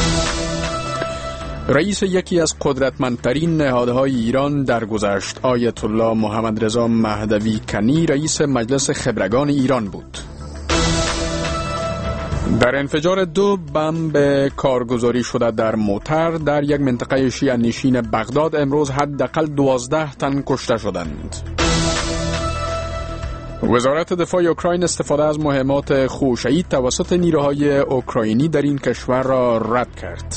رئیس یکی از قدرتمندترین نهادهای ایران درگذشت، آیت الله محمد رضا مهدوی کنی، رئیس مجلس خبرگان ایران بود. در انفجار 2 بم به کارگزاری شده در موتر در یک منطقه شیعه نشین بغداد امروز حداقل 12 تن کشته شدند. وزارت دفاع اوکراین استفاده از مهمات خوشه‌ای توسط نیروهای اوکراینی در این کشور را رد کرد.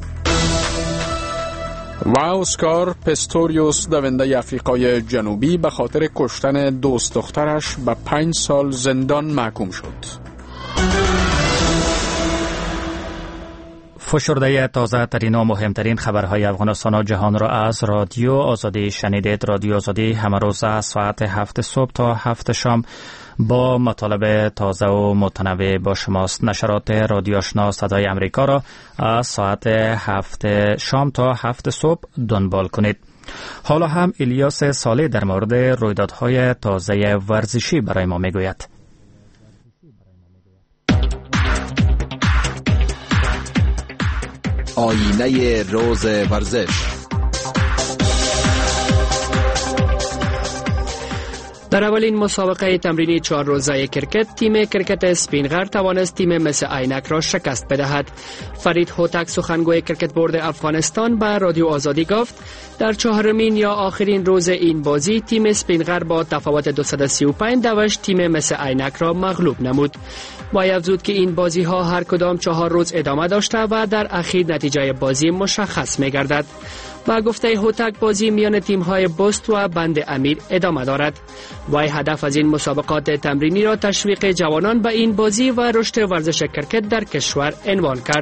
و اسکار پستوریوس، دونده افریقای جنوبی، به خاطر کشتن دوست دخترش به 5 سال زندان محکوم شد. فشرده تازه ترین و مهمترین خبرهای افغانستان و جهان را از رادیو آزادی شنیدید. رادیو آزادی همه روز از ساعت 7 صبح تا 7 شام با مطالب تازه و متنوع با شماست. نشرات رادیو آشنا صدای امریکا را از ساعت 7 شام تا 7 صبح دنبال کنید. حالا هم الیاس صالح در مورد رویدادهای تازه ورزشی برای ما میگوید. آینه روز ورزش. در اولین مسابقه تمرینی 4 روزه کرکت، تیم کرکت اسپینغر توانست تیم مس عینک را شکست بدهد. فرید هوتک، سخنگوی کرکت بورد افغانستان، به رادیو آزادی گفت در 4مین یا آخرین روز این بازی تیم اسپینغر با تفاوت 235 دوش تیم مس عینک را مغلوب نمود. و افزود که این بازی ها هر کدام 4 روز ادامه داشته و در اخیر نتیجه بازی مشخص می گردد. و گفته هوتک بازی میان تیم های بست و بند امیر ادامه دارد. وی هدف از این مسابقات تمرینی را تشویق جوانان به این بازی و رشد ورزش کرکت در کشور عنوان کرد.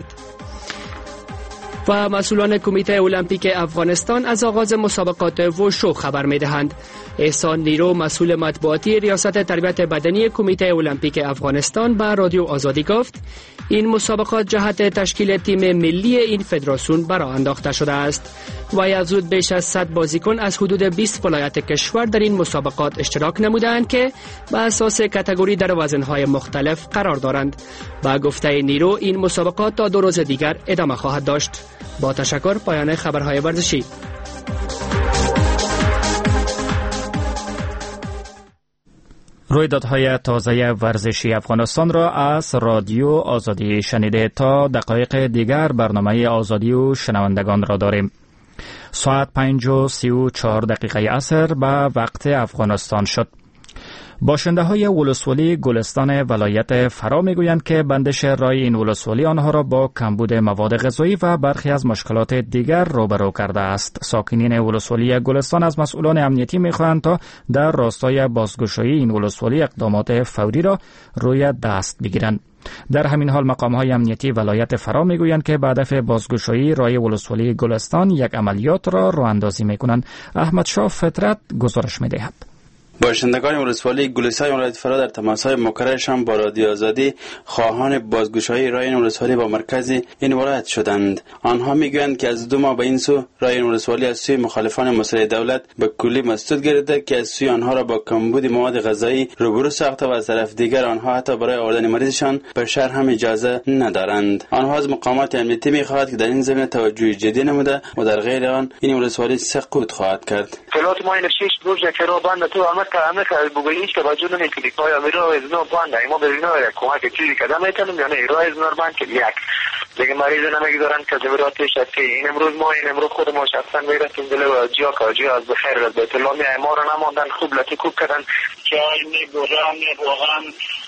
و مسئولان کمیته المپیک افغانستان از آغاز مسابقات وشو خبر می‌دهند. احسان نیرو، مسئول مطبوعاتی ریاست تربیت بدنی کمیته المپیک افغانستان، به رادیو آزادی گفت این مسابقات جهت تشکیل تیم ملی این فدراسیون برآ انداخته شده است. و افزود بیش از 100 بازیکن از حدود 20 ولایت کشور در این مسابقات اشتراک نمودند که به اساس کاتگوری در وزن‌های مختلف قرار دارند. با گفته نیرو این مسابقات تا 2 روز دیگر ادامه خواهد داشت. با تشکر، پایان خبرهای ورزشی. رویدادهای تازه ورزشی افغانستان را از رادیو آزادی شنیده. تا دقایق دیگر برنامه آزادی و شنوندگان را داریم. ساعت 5:34 عصر به وقت افغانستان شد. باشنده های ولسوالی گلستان ولایت فرا میگویند که بندش رای این ولسوالی آنها را با کمبود مواد غذایی و برخی از مشکلات دیگر روبرو کرده است. ساکنین ولسوالی گلستان از مسئولان امنیتی میخواهند تا در راستای بازگشایی این ولسوالی اقدامات فوری را روی دست بگیرند. در همین حال مقام‌های امنیتی ولایت فرا میگویند که به هدف بازگشایی رای ولسوالی گلستان یک عملیات را راه‌اندازی میکنند. احمد شاه فطرت گزارش میدهد. باشندگان ولسوالی گلستان ولایت فرا در تماس‌های مکررشان با رادیو آزادی خواهان بازگشایی رای ولسوالی با مرکز این ولایت شدند. آنها میگویند که از 2 ماه به این سو رای ولسوالی از سوی مخالفان مسئله دولت به کلی مسدود گردیده که از سوی آنها را با کمبود مواد غذایی روبرو ساخته و از طرف دیگر آنها حتی برای آوردن مریضشان به شهر هم اجازه ندارند. آنها از مقامات امنیتی میخواهند که در این زمینه توجه جدی نموده و در غیر آن این ولسوالی سقوط خواهد کرد. اطلاعات ما این 6 روز که را بند تو همه بگویی هیچ توجه نمیکنی که آیا میرا از نو بانده ما به اینا کمک چیزی کردن میتونیم یا نه ایرا از نور بند که یک دیگه مریض نمیگذارن که زمیناتش هستی. این امروز خود ما شخصا میرسیم دل و جیا از بخیر از بیت الله ما رو نماندن خوب لطی کوب کردن چای میبرن میبوغن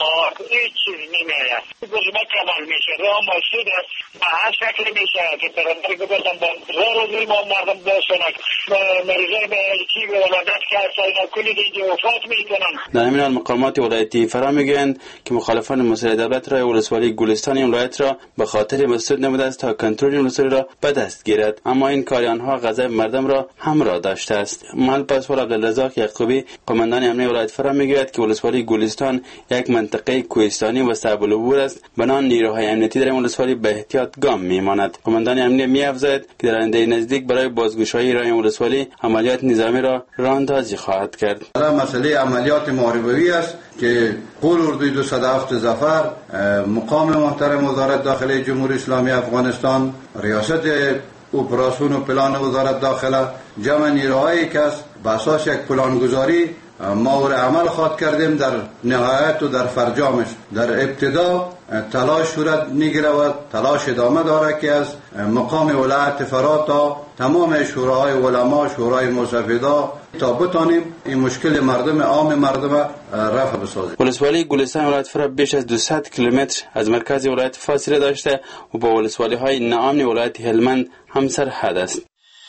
هیچ چیز نمیآید گزمه کمال میشه راه مسدود است به هر شکل میشه که پرندری بگردن با روزی ما مردم باشن مریضای به چی به ولادت که اصلا کلی دیگه وفات میکنن. در همین حال مقامات ولایتی فرا میگویند که مخالفان مسئله دولت رای ولسوالی گلستان ولایت را به خاطر مسدود نموده است تا کنترل ولسوالی را به دست گیرد، اما این کار آنها غضب مردم را همراه داشته است. محل پاسپور عبدالرزاق یعقوبی قماندان امنیتی ولایت فرا میگوید که ولسوالی گلستان یک منطقه کوهستانی و صعب العبور است، بنابراین نیروهای امنیتی در ولسوالی به احتیاط گام میماند. قماندان امنیتی می‌افزاید که در آینده نزدیک برای بازگشایی رای ولسوالی عملیات نظامی را راه‌اندازی خواهد کرد. مسئله عملیات محاربه‌ای است که قول اردوی 207 ظفر مقام محترم وزارت داخله جمهوری اسلامی افغانستان ریاست اپراسیون و پلان وزارت داخله جمع نیروهایی که به اساس یک پلانگذاری ما او عمل خواهد کردیم در نهایت و در فرجامش. در ابتدا تلاش صورت میگیره و تلاش ادامه داره که از مقام ولایت فرا تا تمام شورای علما، شورای مستفیدا تا بتانیم این مشکل مردم عام مردم رفع بسازیم. ولسوالی گلستان ولایت فرا بیش از 200 کیلومتر از مرکز ولایت فاصله داشته و با ولسوالی های ناامن ولایت هلمند همسرحد است.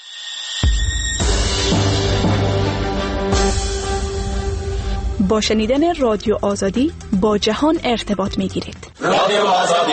با شنیدن رادیو آزادی با جهان ارتباط می‌گیرید. رادیو آزادی.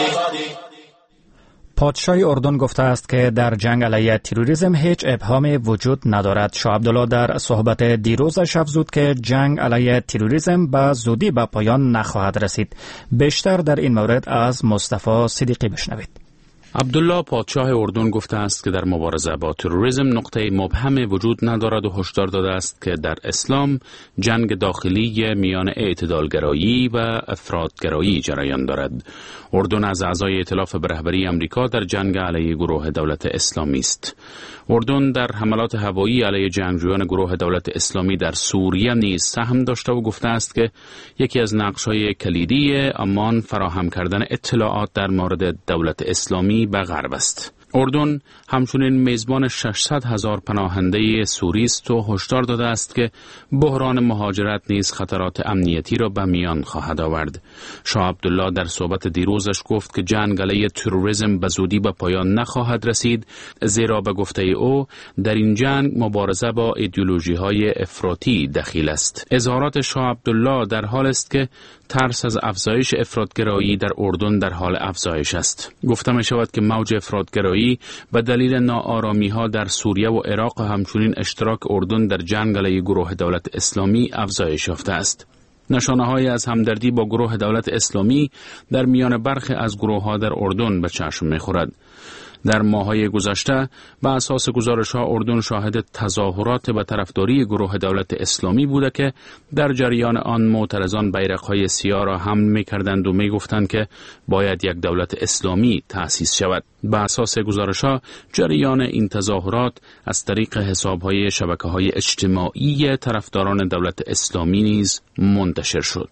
پادشاه اردن گفته است که در جنگ علیه تروریسم هیچ ابهامی وجود ندارد. شاه عبدالله در صحبت دیروزش افزود که جنگ علیه تروریسم به زودی به پایان نخواهد رسید. بیشتر در این مورد از مصطفی صدیقی بشنوید. عبدالله پادشاه اردن گفته است که در مبارزه با تروریسم نقطه مبهمی وجود ندارد و هشدار داده است که در اسلام جنگ داخلی میان اعتدالگرایی و افراطگرایی جریان دارد. اردن از اعضای ائتلاف به رهبری آمریکا در جنگ علیه گروه دولت اسلامی است. اردن در حملات هوایی علیه جنگجویان گروه دولت اسلامی در سوریه نیز سهم داشته و گفته است که یکی از نقش‌های کلیدی آمان فراهم کردن اطلاعات در مورد دولت اسلامی به غرب است. اردن همچنین میزبان 600,000 پناهنده سوری است و هشدار داده است که بحران مهاجرت نیز خطرات امنیتی را به میان خواهد آورد. شاه عبدالله در صحبت دیروزش گفت که جنگ علیه تروریسم به زودی به پایان نخواهد رسید، زیرا به گفته او در این جنگ مبارزه با ایدئولوژی‌های افراطی دخیل است. اظهارات شاه عبدالله در حال است که ترس از افزایش افراطگرایی در اردن در حال افزایش است. گفته می شود که موج افراطگرایی به دلیل ناآرامی‌ها در سوریه و عراق و همچنین اشتراک اردن در جنگ علیه گروه دولت اسلامی افزایش یافته است. نشانه‌هایی از همدردی با گروه دولت اسلامی در میان برخی از گروه‌ها در اردن به چشم می‌خورد. در ماه‌های گذشته به اساس گزارش‌ها اردن شاهد تظاهرات به طرفداری گروه دولت اسلامی بوده که در جریان آن معترضان بیرق‌های سیاه را حمل می‌کردند و می‌گفتند که باید یک دولت اسلامی تأسیس شود. به اساس گزارش‌ها جریان این تظاهرات از طریق حساب‌های شبکه‌های اجتماعی طرفداران دولت اسلامی نیز منتشر شد.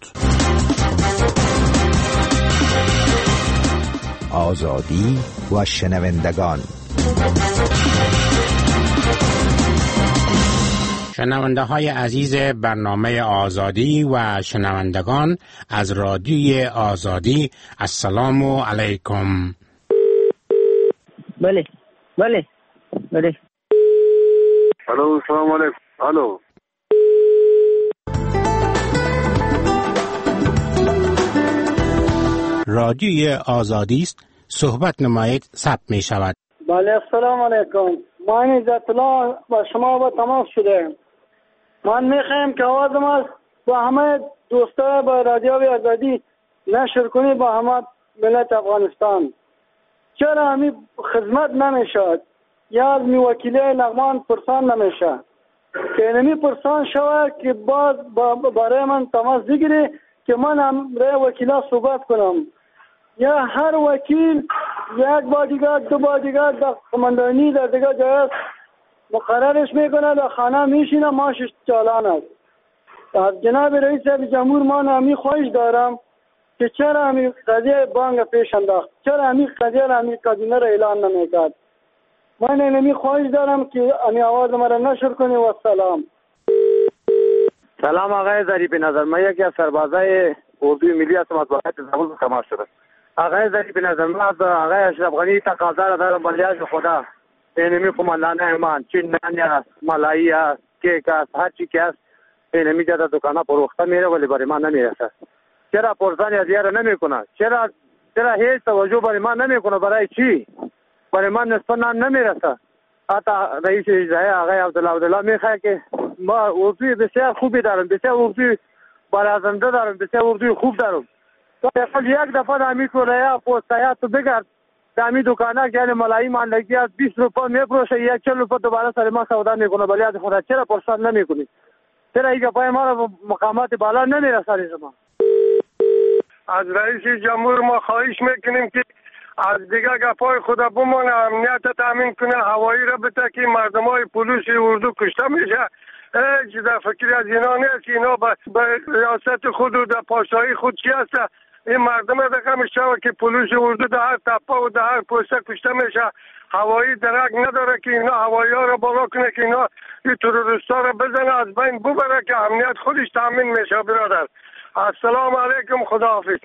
آزادی و شنوندگان، شنونده های عزیز برنامه آزادی و شنوندگان از رادیوی آزادی، السلام علیکم. بله الو سلام علیکم. الو رادیوی آزادی است، صحبت نمایید، ثبت می شود. بله السلام علیکم. من عزت الله با شما با تماس شده. من میخوایم که آوازم است با همه دوستا با رادیوی آزادی نشر کنی با همه ملت افغانستان. چرا همی خدمت نمیشد یا از می وکیله لغمان پرسان نمیشه که نمی پرسان شود که باز برای من تماس بگیری که من هم رای وکیلا صحبت کنم. یا هر وکیل یک بادیگارد دو بادیگارد در قماندانی در دیگه جای مقررش میکنه، در خانه میشینه، ماشش چالان است. از جناب رئیس جمهور من همی خواهش دارم که چرا همی قضیه بانک پیش انداخت، چرا همی قضیه همی کابینه را اعلان نمیکرد. من همی خواهش دارم که همی آواز مرا نشر کنی و سلام. سلام آقای ظریف نظر، من یکی از سربازای اردوی ملی هستم، از وقت زبان تماس شده. آقای ظریف نظر، من از آقای اشرف غنی تقاضا را دارم بلیاج خدا اینمی قماندان من چین است، ملایی است، کیک است، هر چی که است اینمی جدا دکانا فروخته میره ولی برای من نمیرسه. چرا پرسان از یاره نمیکنه؟ چرا هیچ توجه برای من نمیکنه؟ برای چی؟ برای من نصف نان نمیرسه. حتی رئیس اجرایی آقای عبدالله میخواد که ما اردوی بسیار خوبی دارم، بسیار اردوی برازنده دارم، بسیار اردوی خوب دارم. تو یک دفعه دامی کوریا پوستایا تو بگرد دامی دکانه که ملایی ماندگی از 20 روپا میپروشه، یک 40 روپا دوباره سر ما سودا میکنه. ولی از خدا چرا پرسان نمیکنی؟ چرا این گپای ما رو مقامات بالا نمیرسانی شما؟ از رئیس جمهور ما خواهش میکنیم که از دیگه گپای خدا بمانه، امنیت تامین کنه، هوایی را بده که مردمای پلیس اردو کشته میشه. هیچ در فکر از اینا نیست که اینا به ریاست خود و در پاشایی خود چی هست. این مردم رقم شود که پلیس اردو در هر تپه و در هر پوسته کشته میشه. هوایی درک نداره که اینا هوایی ها را بالا کنه که اینا این تروریست ها را بزنه از بین ببره که امنیت خودش تامین میشه. برادر السلام علیکم، خداحافظ.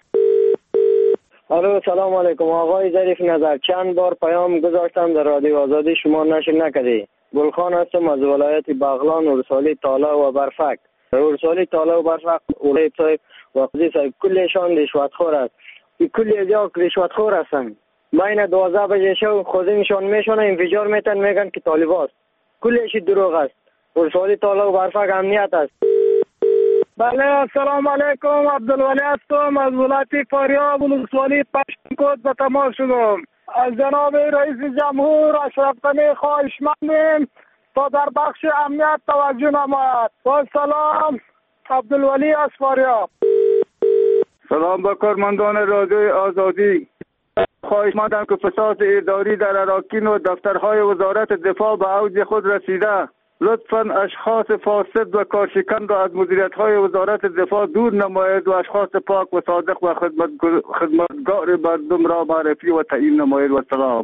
الو سلام علیکم. آقای ظریف نظر، چند بار پیام گذاشتم در رادیو آزادی، شما نشر نکردی. گلخان هستم از ولایت بغلان، ولسوالی تاله و برفک. ولسوالی تاله و برفک اولای صاحب و قضی صاحب کلشان رشوتخور است. کلی از رشوتخور هستن. بین 12 بجه شب خودشون میشونه انفجار میتن، میگن که طالباست. کلش دروغ است. ولسوالی تاله و برفک امنیت است. بله السلام علیکم، عبدالولی هستم از ولایت فاریاب، ولسوالی پشتونکوت به تماس شدم. از جناب رئیس جمهور اشرف غنی خواهشمندیم تا در بخش امنیت توجه نماید. با سلام، عبدالولی از فاریاب. سلام به کارمندان رادیوی آزادی. خواهشمندم که فساد اداری در اراکین و دفترهای وزارت دفاع به اوج خود رسیده. لطفاً اشخاص فاسد و کارشکن را از مدیریت‌های وزارت دفاع دور نماید و اشخاص پاک و صادق و خدمتگار مردم را معرفی و تعیین نماید. و سلام.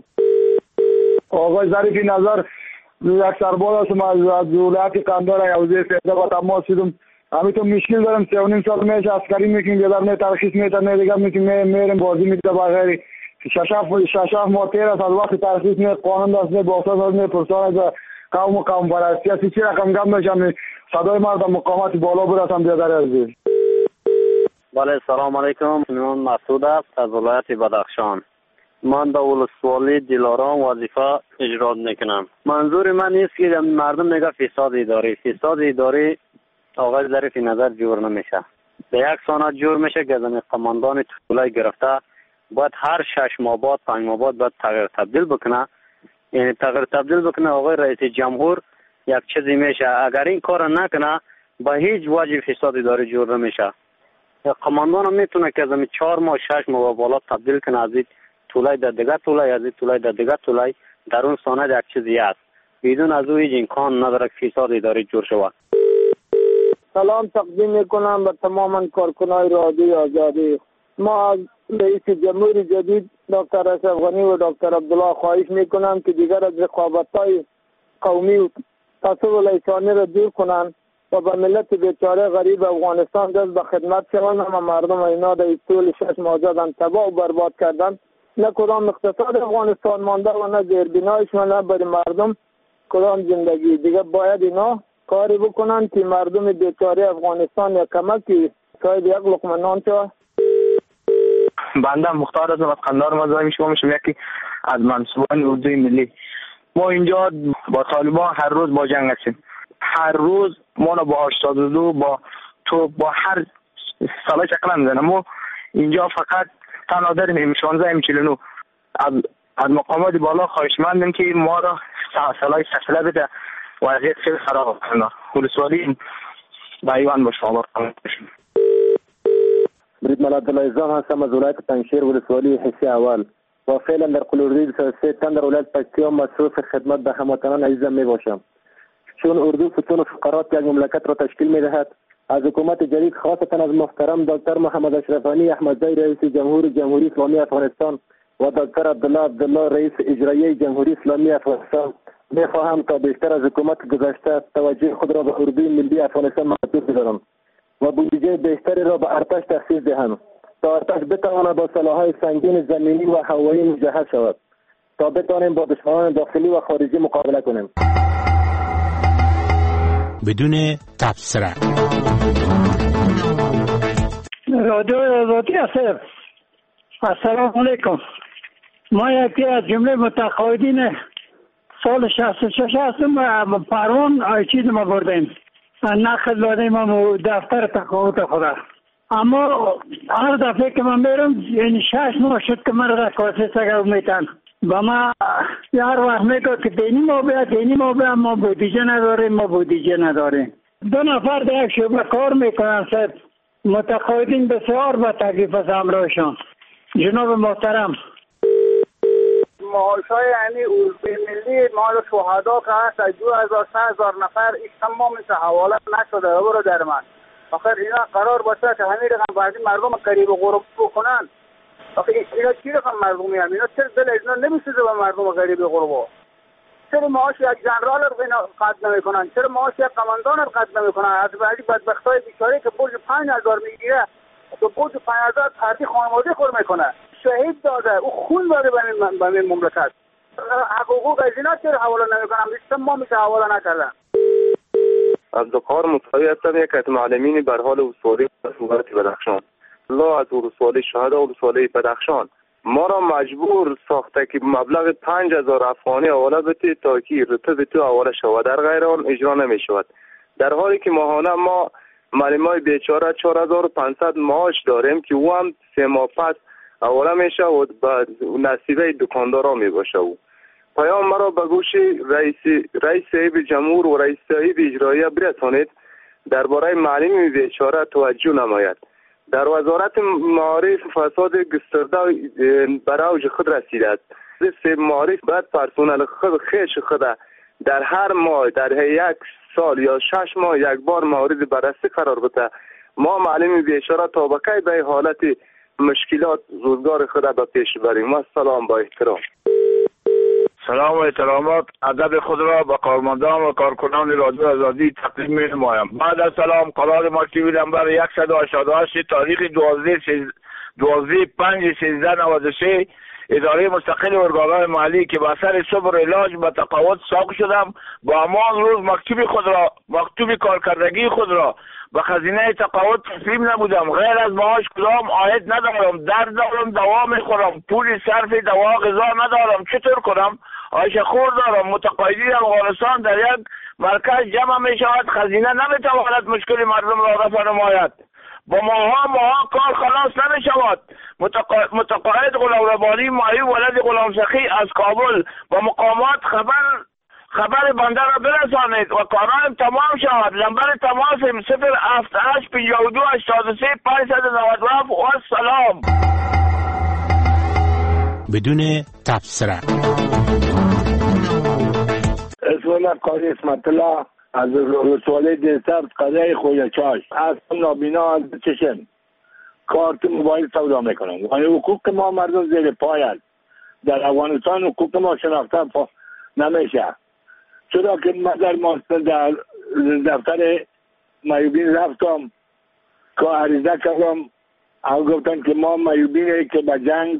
آقای ظریف نظر، یک سرباز هستم از ولایت قندهار، حوزه فیضه با تماس شدم. همینطور مشکل دارم، 3.5 سال میشه اسکری میکنیم، یه در ترخیص میتن دیگه میریم بازی میده بغیر ششاف ماتیر است. از وقت ترخیص میاد قانون دست میاد باقصد از میاد پرسان از قوم پرستی هستی چی رقم گم میشم صدای مردم مقامات بالا برسم بیادر عزیز. بله سلام علیکم، من مسعود است از ولایت بدخشان. من در ولسوالی دلارام وظیفه اجرا میکنم. منظور من نیست که مردم میگه فساد اداری آقای ظریف نظر جور نمیشه. به یک سانت جور میشه که از قماندان طولای گرفته باید هر 6 ماه بعد 5 ماه بعد باید تغییر تبدیل بکنه. یعنی تغییر تبدیل بکنه. آقای رئیس جمهور یک چیزی میشه، اگر این کار نکنه با هیچ وجه فساد اداری جور نمیشه. قماندان هم میتونه که از 4 ماه 6 ماه بالا تبدیل کنه، از این طولای در دیگه طولای، از این طولای در دیگه طولای، در اون سانت یک چیزی است. بدون از او هیچ امکان نداره که فساد اداری جور شود. سلام تقدیم میکنم به تمام کارکنان رادیوی آزادی. ما از رئیس جمهور جدید دکتر اشرف غنی و دکتر عبدالله خواهش میکنم که دیگر از رقابت‌های قومی تعصب لیسانی را دور کنند و به ملت بیچاره غریب افغانستان دست به خدمت شوند. اما مردم اینا در طول 6 ماه زدن تباه و برباد کردن. نه کدام اقتصاد افغانستان مانده و نه زیربنایش و نه برای مردم کدام زندگی. دیگه باید اینا کاری بکنن که مردم بیچاره افغانستان یا کمکی شاید یک لقمه نان شود. بنده مختار از قندار مزاحم شما میشم، یکی از منصوبان اردوی ملی. ما اینجا با طالبان هر روز با جنگ هستیم. هر روز ما رو با 82 با تو با هر سالا شکل میزنه. ما اینجا فقط تنها داریم 16 49 از مقامات بالا خواهشمندیم که ما را سالای سفله بده. وضعیت خیلی خراب است. ولسوالی بایوان با شما برید ملت عبدالعزام هستم از ولایت پنجشیر ولسوالی حسی اول و فعلا در قلوردی 3 تن در ولایت پکتیا مصروف خدمت به هموطنان عزیزم می باشم. چون اردو ستون فقرات یک مملکت را تشکیل می دهد، از حکومت جدید خاصتا از محترم دکتر محمد اشرف غنی احمدزی رئیس جمهوری اسلامی افغانستان و دکتر عبدالله رئیس اجرایی جمهوری اسلامی افغانستان می خواهم تا بیشتر از حکومت گذشته توجه خود را به اردوی ملی افغانستان معطوف بدارم و بودجه بیشتری را به ارتش تخصیص دهم تا ارتش بتواند با سلاح‌های سنگین زمینی و هوایی مجهز شود تا بتوانیم با دشمنان داخلی و خارجی مقابله کنیم. بدون تبصره. رادیو آزادی هست. السلام علیکم. ما یکی از جمله متقاعدین سال 66 هستم و پروان چیز ما بردیم نقل دادیم ما دفتر تقاعد خدا. اما هر دفعه که من میرم یعنی 6 ماه شد که من را کاسه سگه میتن و ما هر وقت میگه که دینی ما بیا ما بودجه نداریم. 2 نفر در یک شعبه کار میکنن صاحب. متقاعدین بسیار با تکلیف از امرایشان. جناب محترم معاشای یعنی اردوی ملی مال شهدا که هست از 2000 نفر ایش تمام حواله نشده برو در من. آخر اینا قرار باشه که همین رقم بعضی مردم قریب غرب بکنن. آخه اینا چی رقم مردمی هم؟ اینا چرا دل اینا نمیسوزه به مردم قریب غرب؟ چرا معاش یک جنرال رو قطع نمیکنن؟ چرا معاش یک قماندان رو قطع نمیکنن؟ از بعضی بدبختای بیچاره که برج 5000 میگیره تو برج 5000 پردی خانواده خور میکنه. شهید داده او خون داده به این مملکت. حقوق از اینا چرا حواله نمیکنن؟ بیشتر ما میشه حواله نکردن. عبدالقهار مصطفی هستم، یک از معلمین بر حال ولسوالی ولایت بدخشان. الله از ولسوالی شهدا ولسوالی بدخشان ما را مجبور ساخته که مبلغ 5000 افغانی حواله بده تا که رتبه تو حواله شود، در غیر آن اجرا نمی شود. در حالی که ماهانه ما معلمای بیچاره 4500 معاش داریم که او هم 3 ماه پس حواله میشه و به نصیبه دکاندارا می باشه. او پیام مرا به گوش رئیس صاحب جمهور و رئیس صاحب اجرایی برسانید درباره معلم بیچاره توجه نماید. در وزارت معارف فساد گسترده بر اوج خود رسیده است. صاحب معارف باید پرسنل خود خیش خود در هر ماه در 1 سال یا 6 ماه یک بار مورد بررسی قرار بده. ما معلم بیچاره تا بقیه به حالت مشکلات روزگار خود به پیش بریم. السلام با احترام. سلام و احترامات ادب خود را به کارمندان و کارکنان رادیو آزادی تقدیم می نمایم. بعد از سلام قرار ما تیوی نمبر 188 تاریخ 12/5/1393 اداره مستقل ارگان‌های محلی که به اثر صبر علاج به تقاعد ساق شدم با همان روز مکتوب کارکردگی خود را به خزینه تقاعد تسلیم نمودم. غیر از معاش کدام عاید ندارم، درد دارم، دوا میخورم، پول صرف دوا غذا ندارم، چطور کنم؟ آیشه خور دارم. متقاعدین افغانستان در یک مرکز جمع می شود، خزینه نمیتواند مشکل مردم را رفع نماید. با ماها کار خلاص نمی شود. متقاعد غلام ربانی ماهی ولد غلام سخی از کابل با مقامات خبر بنده را برسانید و کارم تمام شود. نمبر تماس 078 52 83 597 و سلام. بدون تبصره. اسم قاری اسمت الله از ولسوالی دسترد قضای خویچاش از نابینا از چشم کارت موبایل سودا میکنم. یعنی حقوق ما مردم زیر پای است. در افغانستان حقوق ما شناخته نمیشه. چرا که من در دفتر مایوبین رفتم که عریضه کردم، او گفتن که ما مایوبینه که به جنگ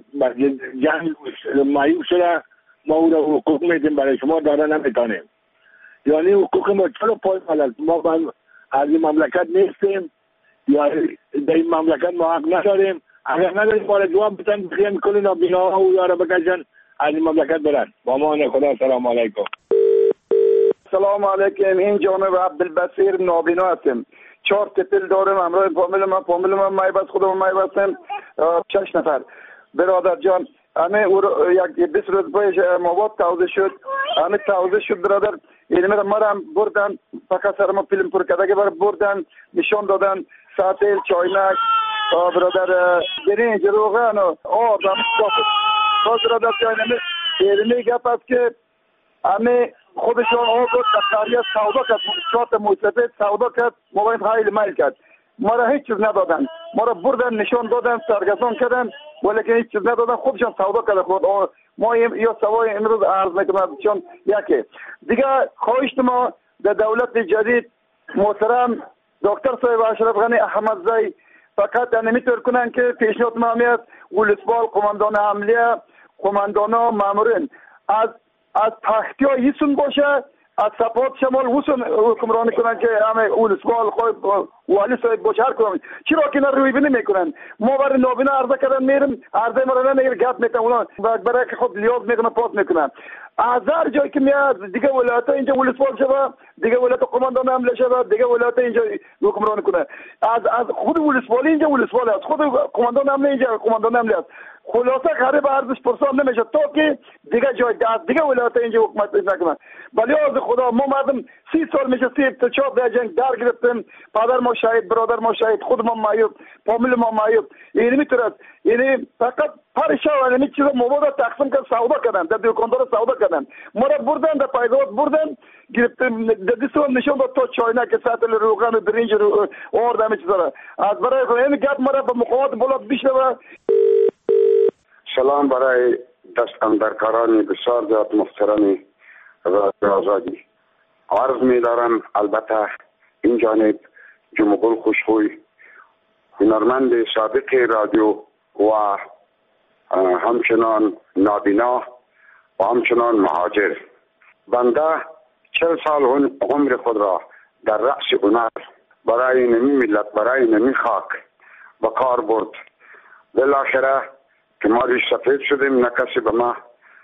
مایوب شده، ما او را حقوق میدیم برای شما داره نمیتانیم. یعنی حقوق ما چرا پایمال است؟ ما از این مملکت نیستیم یا در این مملکت ما حق نداریم؟ اگر نداریم ما را جواب بدن، بخیان کل نابینا و یارا بکشن از این مملکت برن. با امان خدا. سلام علیکم. سلام علیکم. این جانب عبدالبصیر نابینا هستم. 4 تپل دارم همراه فامیل من مایبست خودم مایبستم 6 نفر. برادر جان همه یک 20 روز پیش مواد توضیح شد برادر. یعنی ما هم بردن فقط سر ما فیلم پر کرده که بردن نشان دادن ساتل چاینک برادر گرین جروغن و آب هم باز برادر جان یعنی گپ است که همه خودشان آب بود دفتریه سودا کرد، شات موسیقی سودا کرد، موبایل خیلی میل کرد. ما را هیچ چیز ندادن، ما را بردن نشان دادن سرگردان کردن ولی هیچ چیز ندادن، خودشان سودا کرد. خود ما یا سوای امروز عرض میکنم چون یکی دیگه خواهش ما در دولت جدید محترم دکتر صاحب اشرف غنی احمدزی فقط نمیتور کنن که پیشنهاد ما میاد ولسوال قماندان عملیه قماندانا مامورین از تختی ها ایسون باشه، از سپات شمال وسون حکمرانی کنن که همه ولسوال خود والی صاحب باشه هر کنن. چرا که نه روی بینی میکنن؟ ما برای نابینا عرضه کردن میرم عرضه مرا نمیگیر گپ میتن اونا برای که خود لیاز میکنن پاس میکنن. از هر جایی که میاد دیگه ولایت اینجا ولسوال شده، دیگه ولایت قماندان حمله شده، دیگه ولایت اینجا حکمرانی کنه. از خود ولسوالی اینجا ولسوال است، خود قماندان حمله اینجا قماندان حمله است. خلاصه غریب ارزش پرسان نمیشه تا که دیگه جای دیگه ولایت اینجا حکومت نکنه. ولی از خدا ما مردم 30 سال میشه 34 در جنگ در گرفتیم، پدر ما شهید، برادر ما شهید، خود ما معیوب، فامیل ما معیوب. یعنی میتونه یعنی فقط هر شب یعنی چیزا مواد تقسیم کرد سودا کردن، در دکاندار سودا کردن، ما را بردن در پیداوات بردن گرفتیم در دستون نشون داد تا چاینک ساتل روغن و برنج رو آوردم چیزا از برای خود این گپ مرا به مقاومت بالا بیشتر. سلام برای دست اندرکاران بسیار زیاد محترم رادیو آزادی. عرض می دارم البته این جانب جمعگل خوشخوی هنرمند سابق رادیو و همچنان نابینا و همچنان مهاجر. بنده 40 سال عمر خود را در رأس هنر برای نمی ملت برای نمی خاک به کار برد. بالاخره که ما ریش سفید شدیم، نه کسی به ما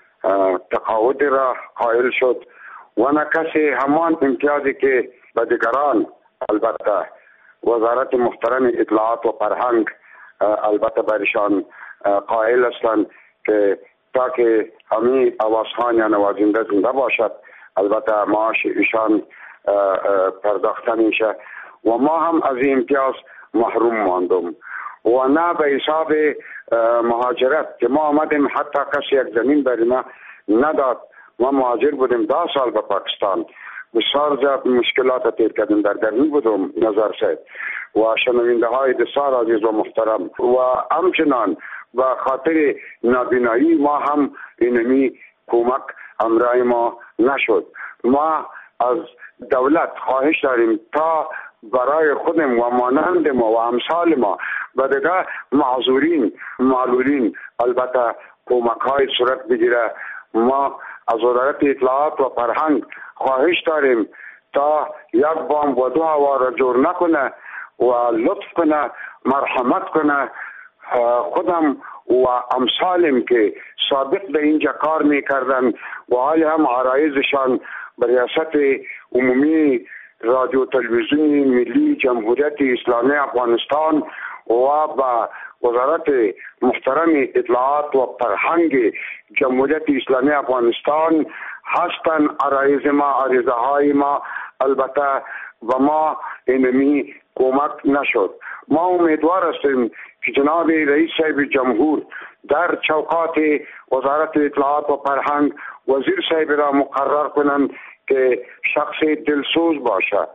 تقاعد را قائل شد و نه کسی همان امتیازی که به دیگران البته وزارت محترم اطلاعات و فرهنگ البته برشان قائل هستند که تا که همین آوازخوان یا نوازنده زنده باشد البته معاش ایشان پرداخته میشه و ما هم از این امتیاز محروم ماندم و نه به حساب مهاجرت که ما آمدیم حتی کسی یک زمین برای ما نداد. ما مهاجر بودیم 10 سال به پاکستان، بسیار زیاد مشکلات تیر کردیم، در گرمی بودم نظر سید و شنونده های بسیار عزیز و محترم و همچنان به خاطر نابینایی ما هم اینمی کمک امرای ما نشد. ما از دولت خواهش داریم تا برای خودم و مانند ما و امثال ما و دیگه معذورین معلولین البته کمک های صورت بگیره. ما از وزارت اطلاعات و فرهنگ خواهش داریم تا یک بام و 2 هوا را جور نکنه و لطف کنه، مرحمت کنه. خودم و امثالم که سابق به اینجا کار میکردن و حالی هم عرایزشان به ریاست عمومی رادیو تلویزیونی ملی جمهوریت اسلامی افغانستان و با وزارت محترم اطلاعات و فرهنگ جمهوریت اسلامی افغانستان هستن. عرایز ما، عریضه های ما البته و ما اینمی کمک نشد. ما امیدوار هستیم که جناب رئیس صاحب جمهور در چوکات وزارت اطلاعات و فرهنگ وزیر صاحب را مقرر کنند که شخص دلسوز باشه،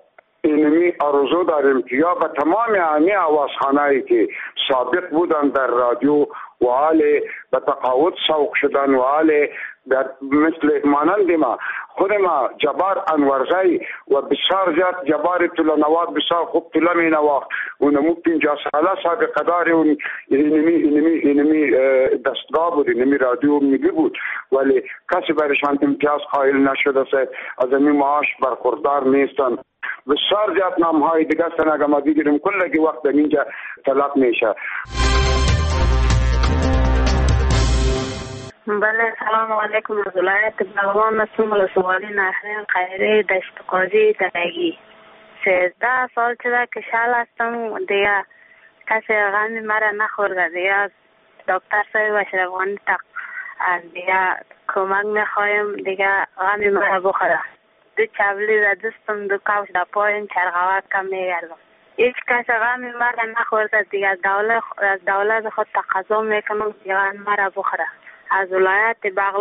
اینمی آرزو داریم که یا به تمام همه آوازخانه‌ای که سابق بودن در رادیو و حال به تقاعد سوق شدن و حال در مثل مانند ما خود ما جبار انورزی و بسیار زیاد جبار طولانواد بسیار خوب طوله می نواخت و نمو 50 ساله سابقه داری و اینمی دستگاه بود، اینمی رادیو ملی بود، ولی کسی برشان امتیاز قائل نشده است، از این معاش برخوردار نیستن. بسیار زیاد نامهای دیگه هستن، اگر ما بگیریم کلگی وقت در اینجا طلب میشه. بله، سلام علیکم. از ولایت بغلان هستم، ولسوالی نهرین قیره دشت قاضی درگی. 13 سال شده که شل هستم، دیگه کسی غمی مرا نخورده. دیگه دکتر صاحب اشرف غنی از دیگه کمک میخوایم دیگه غمی مرا بخوره. دو چبلی در دستم، دو کفش در پایم، چرغوات کم میگردم. هیچ کسی غمی مرا نخورده. دیگه از دولت خود تقاضا میکنم دیگه مرا بخوره. از ولایت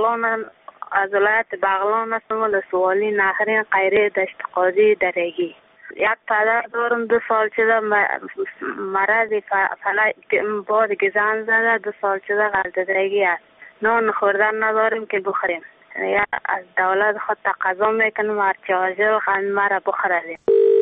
بغلان هستم، ولسوالی نهرین قیره دشت قاضی درگی. یک پدر دارم 2 سال شده مرض باد گزن زده، 2 سال شده غلطدگی است. نان خوردن نداریم که بخوریم. از دولت خود تقاضا میکنم هرچی حاضر خواهد مرا بخورد.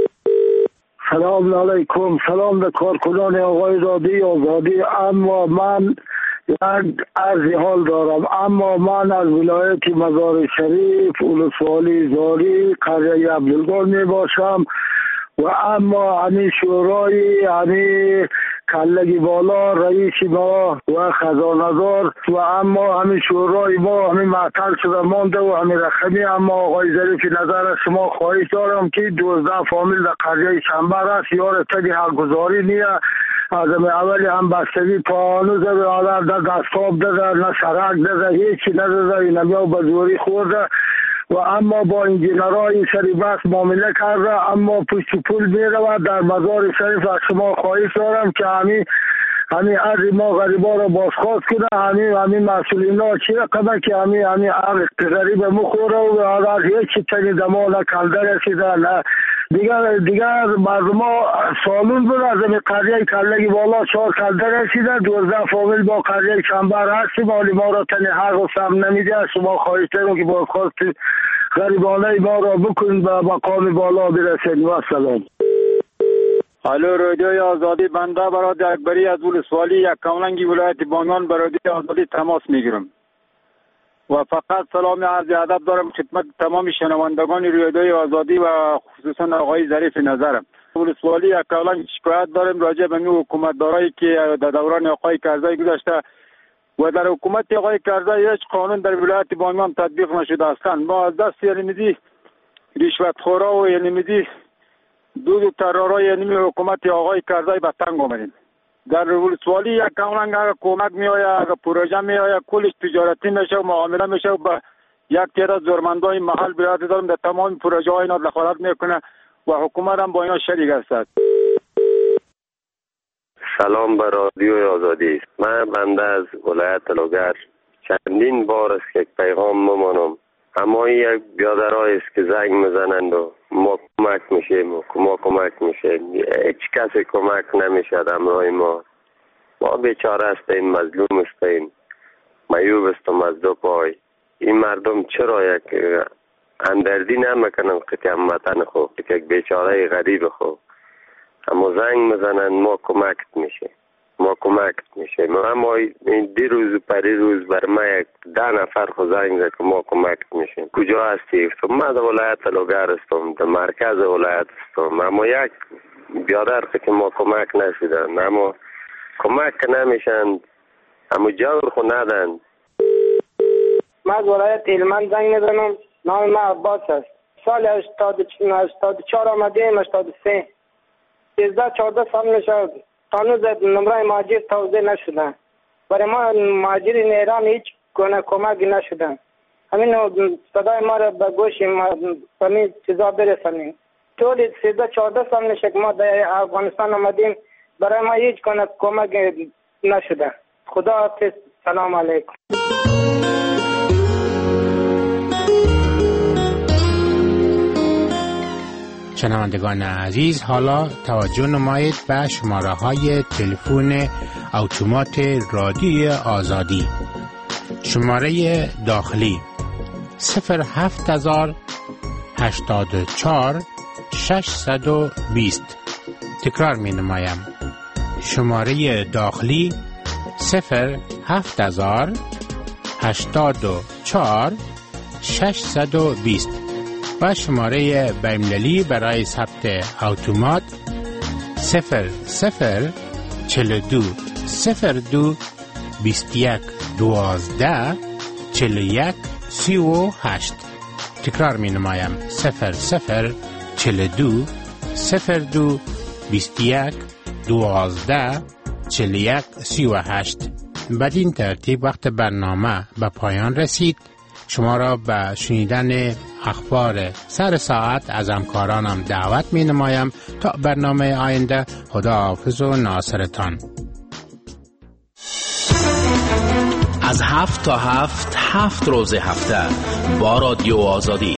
سلام علیکم. سلام به کارکنان آقای رادی آزادی. اما من یک عرض حال دارم. اما من از ولایت مزار شریف ولسوالی زاری قریه عبدالگل می باشم و اما همین شورای همین کلگی بالا رئیس ما و خزانه‌دار و اما همین شورای ما همین معطل شده مانده و همین رقمی. اما آقای ظریف نظر شما خواهش دارم که 12 فامیل در قریه چنبر است، یار تدی حق گذاری نیه. از اولی هم بستگی پانو زده آدر در دستاب داده، نه سرک داده، هیچی نداده، این همه بزوری خورده و اما با انجینرهای سری بس معامله کرده. اما پشت پول میرود در مزار شریف. از شما خواهش دارم که همین عرض ما غریبا را بازخواست کنه. همین مسئولین ها چی رقمه که همین عرض غریب مخوره و آدر هیچی تنی دما نه کلده رسیده نه دیگر مردم ها سالون بود. از این قریه کلگی بالا 4 کلده رسیده، 12 فامیل با قریه چنبر هستیم. حالی ما را تنی حق و سم نمیده. شما خواهش دارم که بازخواست غریبانه ما را بکنید به مقام بالا برسید. و سلام. الو رادیوی آزادی، بنده برادر اکبری از ولسوالی یک کملنگی ولایت بانوان به رادیوی آزادی تماس میگیرم و فقط سلام عرض ادب دارم خدمت تمام شنوندگان رادیوی آزادی و خصوصا آقای ظریف نظرم. ولسوالی یک کملنگ شکایت داریم راجع به حکومتدارایی که در دوران آقای کرزی گذشته و در حکومت آقای کرزی هیچ قانون در ولایت بانوان تطبیق نشده است. ما از دست یعنی رشوتخورا و یعنی دو ترورای یعنی حکومت آقای کرزی به تنگ آمدیم. در ولسوالی یک کملنگ اگر کمک می آید، اگر پروژه می آید، کلش تجارتی میشه و معامله میشه و به یک تعداد زورمندای محل برات دارم در تمام پروژه ها اینا دخالت میکنه و حکومت هم با اینا شریک است. سلام به رادیوی آزادی. من بنده از ولایت لوگر چندین بار است که پیغام ممانم، اما یک بیادرهایی است که زنگ میزنند و ما کمک میشیم هیچ کسی کمک نمیشد. امرای ما بیچاره هستیم، مظلوم هستیم، معیوب هستیم از دو پای. این مردم چرا یک اندردی نمیکنن که هموطن خود یک بیچاره غریب خود، اما زنگ میزنن ما کمکت میشه. اما این دیروز و پریروز بر ما 10 نفر خود زنگ زد که ما کمکت میشیم. کجا هستی؟ من در ولایت لوگر هستم، در مرکز ولایت هستم، اما یک بیادر که ما کمک نشدن، اما کمک نمیشن، اما جور خود ندن. من از ولایت هلمند زنگ میزنم. نام من عباس است. سال 84 آمدیم، 83 13-14 سال میشد. هنوز نمره مهاجر توزیع نشدن. برای ما مهاجرین ایران هیچ گونه کمک نشدن. همین صدای ما را به گوش همین چیزا برسانیم. طول 13-14 سال میشه که ما در افغانستان آمدیم، برای ما هیچ گونه کمک نشدن. خدا حافظ. سلام علیکم. شنوندگان عزیز، حالا توجه نمایید به شماره های تلفن اتومات رادیوی آزادی. شماره داخلی 07084 620. تکرار می نمایم. شماره داخلی 07084 620 و شماره بین‌المللی برای ثبت اتومات 0042 02 21 12 41 38. تکرار می نمایم. 0042 02 21 12 41 38. بدین ترتیب وقت برنامه به پایان رسید. شما را به شنیدن اخبار سر ساعت از همکارانم دعوت می نمایم. تا برنامه آینده، خداحافظ و ناصرتان. از 7 تا 7 روز هفته با رادیو آزادی.